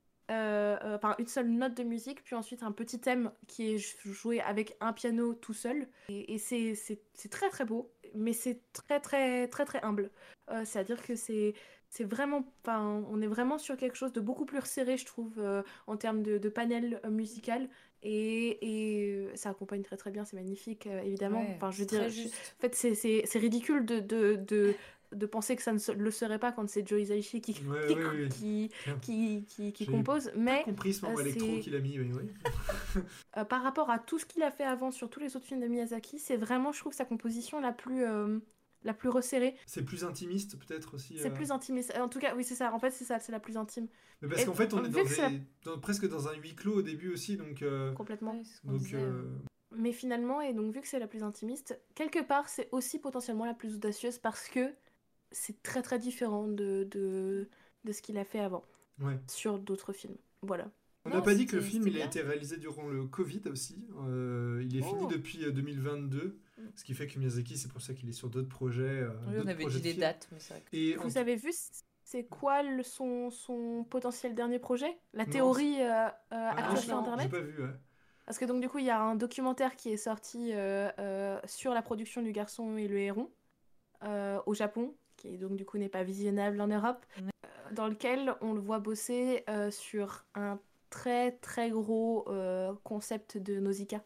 euh, euh, par une seule note de musique, puis ensuite un petit thème qui est joué avec un piano tout seul. Et, et c'est, c'est, c'est très très beau, mais c'est très très très très humble. Euh, c'est-à-dire que c'est, c'est vraiment, enfin, on est vraiment sur quelque chose de beaucoup plus resserré, je trouve, euh, en termes de, de panel euh, musical. Et, et ça accompagne très très bien, c'est magnifique, euh, évidemment. Ouais, enfin, je veux dire, je, en fait, c'est, c'est, c'est ridicule de, de, de, de penser que ça ne se, le serait pas quand c'est Joe Hisaishi qui, ouais, qui, ouais, ouais. qui, qui, qui, qui J'ai compose. Mais pas compris ce moment euh, électro qu'il a mis, mais oui. euh, par rapport à tout ce qu'il a fait avant sur tous les autres films de Miyazaki, c'est vraiment, je trouve, sa composition la plus... Euh, la plus resserrée. C'est plus intimiste peut-être aussi. C'est euh... plus intimiste. En tout cas, oui, c'est ça. En fait, c'est ça, c'est la plus intime. Mais parce et qu'en fait, on est dans des... la... dans, presque dans un huis clos au début aussi, donc. Euh... Complètement. Ouais, donc. Disait, euh... Mais finalement, et donc vu que c'est la plus intimiste, quelque part, c'est aussi potentiellement la plus audacieuse parce que c'est très très différent de de, de ce qu'il a fait avant. Ouais. Sur d'autres films. Voilà. On n'a pas dit que le film il a été réalisé durant le Covid aussi. Euh, il est oh. fini depuis deux mille vingt-deux. Ce qui fait que Miyazaki, c'est pour ça qu'il est sur d'autres projets. Euh, oui, d'autres on avait projets dit des dates. Mais c'est vrai que... Et Vous en... avez vu, c'est quoi le, son, son potentiel dernier projet ? La théorie euh, euh, ah, actuelle sur Internet ? J'ai pas vu, ouais. Parce que donc du coup, il y a un documentaire qui est sorti euh, euh, sur la production du Garçon et le Héron euh, au Japon, qui donc du coup n'est pas visionnable en Europe, mmh. euh, dans lequel on le voit bosser euh, sur un très très gros euh, concept de Nausicaa.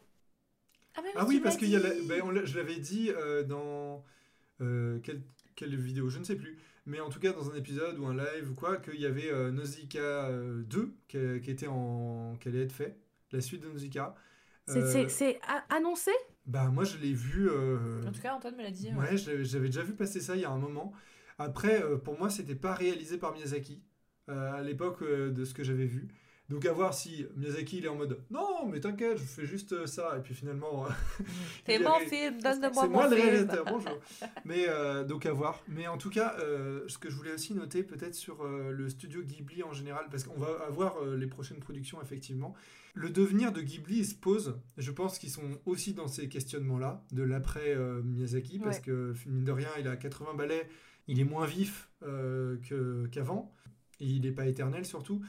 Ah, ah oui, parce que y a la, ben, on je l'avais dit euh, dans euh, quelle, quelle vidéo, je ne sais plus, mais en tout cas dans un épisode ou un live ou quoi, qu'il y avait euh, Nausicaa deux qui, qui était en, qui allait être fait, la suite de Nausicaa. C'est, euh, c'est, c'est a- annoncé ? Bah moi je l'ai vu. Euh, en tout cas Antoine me l'a dit. Ouais, ouais j'avais, j'avais déjà vu passer ça il y a un moment. Après, euh, pour moi c'était pas réalisé par Miyazaki euh, à l'époque euh, de ce que j'avais vu. Donc à voir si Miyazaki il est en mode non mais t'inquiète je fais juste ça et puis finalement c'est mon ré... film donne-moi c'est mon moi film. Le réalisateur bonjour mais euh, donc à voir mais en tout cas euh, ce que je voulais aussi noter peut-être sur euh, le studio Ghibli en général parce qu'on va avoir euh, les prochaines productions effectivement le devenir de Ghibli il se pose je pense qu'ils sont aussi dans ces questionnements là de l'après euh, Miyazaki parce ouais. que mine de rien il a quatre-vingts balais il est moins vif euh, que, qu'avant et il n'est pas éternel surtout.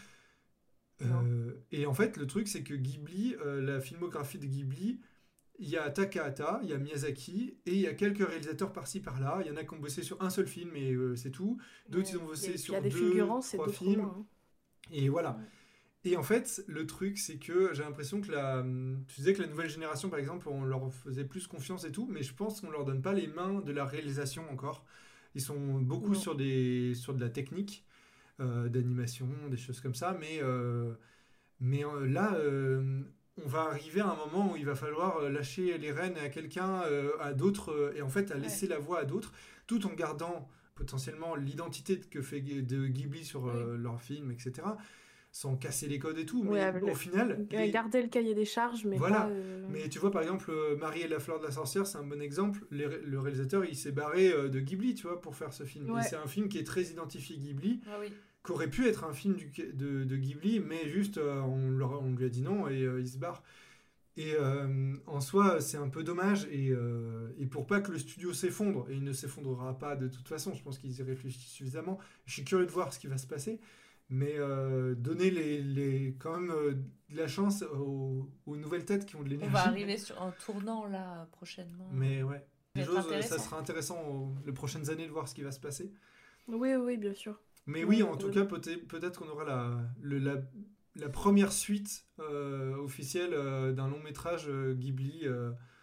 Euh, et en fait, le truc, c'est que Ghibli, euh, la filmographie de Ghibli, il y a Takahata, il y a Miyazaki, et il y a quelques réalisateurs par-ci par-là. Il y en a qui ont bossé sur un seul film, et euh, c'est tout. D'autres, ouais, ils ont bossé sur deux, trois films. Moins, hein. Et voilà. Ouais. Et en fait, le truc, c'est que j'ai l'impression que la... Tu disais que la nouvelle génération, par exemple, on leur faisait plus confiance et tout, mais je pense qu'on leur donne pas les mains de la réalisation encore. Ils sont beaucoup sur, des... sur de la technique. Euh, d'animation, des choses comme ça, mais, euh, mais euh, là, euh, on va arriver à un moment où il va falloir lâcher les rênes à quelqu'un, euh, à d'autres, euh, et en fait à laisser ouais. la voix à d'autres, tout en gardant potentiellement l'identité que fait de Ghibli sur euh, oui. leurs films, et cetera, sans casser les codes et tout, mais ouais, au le... final... Les... Garder le cahier des charges, mais voilà. pas... Euh... Mais tu vois, par exemple, Marie et la fleur de la sorcière, c'est un bon exemple. Les, le réalisateur, il s'est barré de Ghibli, tu vois, pour faire ce film. Ouais. Et c'est un film qui est très identifié Ghibli. Ah oui. Qu'aurait pu être un film du, de, de Ghibli, mais juste euh, on, leur, on lui a dit non et euh, il se barre. Et euh, en soi, c'est un peu dommage. Et, euh, et pour pas que le studio s'effondre, et il ne s'effondrera pas de toute façon, je pense qu'ils y réfléchissent suffisamment. Je suis curieux de voir ce qui va se passer, mais euh, donner les, les, quand même euh, de la chance aux, aux nouvelles têtes qui ont de l'énergie. On va arriver sur un tournant là prochainement. Mais ouais, des choses, ça sera intéressant aux, les prochaines années de voir ce qui va se passer. Oui, oui, bien sûr. Mais oui, en tout cas, peut-être, peut-être qu'on aura la, le, la, la première suite euh, officielle euh, d'un long métrage euh, Ghibli euh,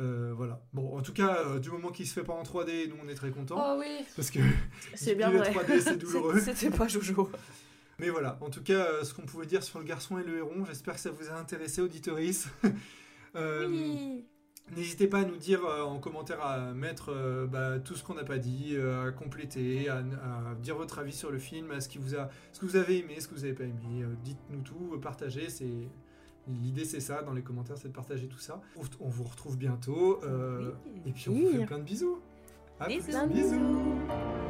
Euh, voilà. Bon, en tout cas, euh, du moment qu'il se fait pas en trois D, nous on est très contents. Oh oui. Parce que c'est bien vrai. trois D c'est douloureux. C'était pas Jojo. Mais voilà, en tout cas, euh, ce qu'on pouvait dire sur Le Garçon et le Héron, j'espère que ça vous a intéressé, auditoris. euh, Oui. N'hésitez pas à nous dire euh, en commentaire, à mettre euh, bah, tout ce qu'on n'a pas dit, euh, à compléter, à, à dire votre avis sur le film, à ce, qui vous a, ce que vous avez aimé, ce que vous n'avez pas aimé. Euh, dites-nous tout, euh, partagez. C'est... L'idée, c'est ça, dans les commentaires, c'est de partager tout ça. On vous retrouve bientôt. Euh, Oui. Et puis, on vous fait plein de bisous. À Bisous. plus, bisous.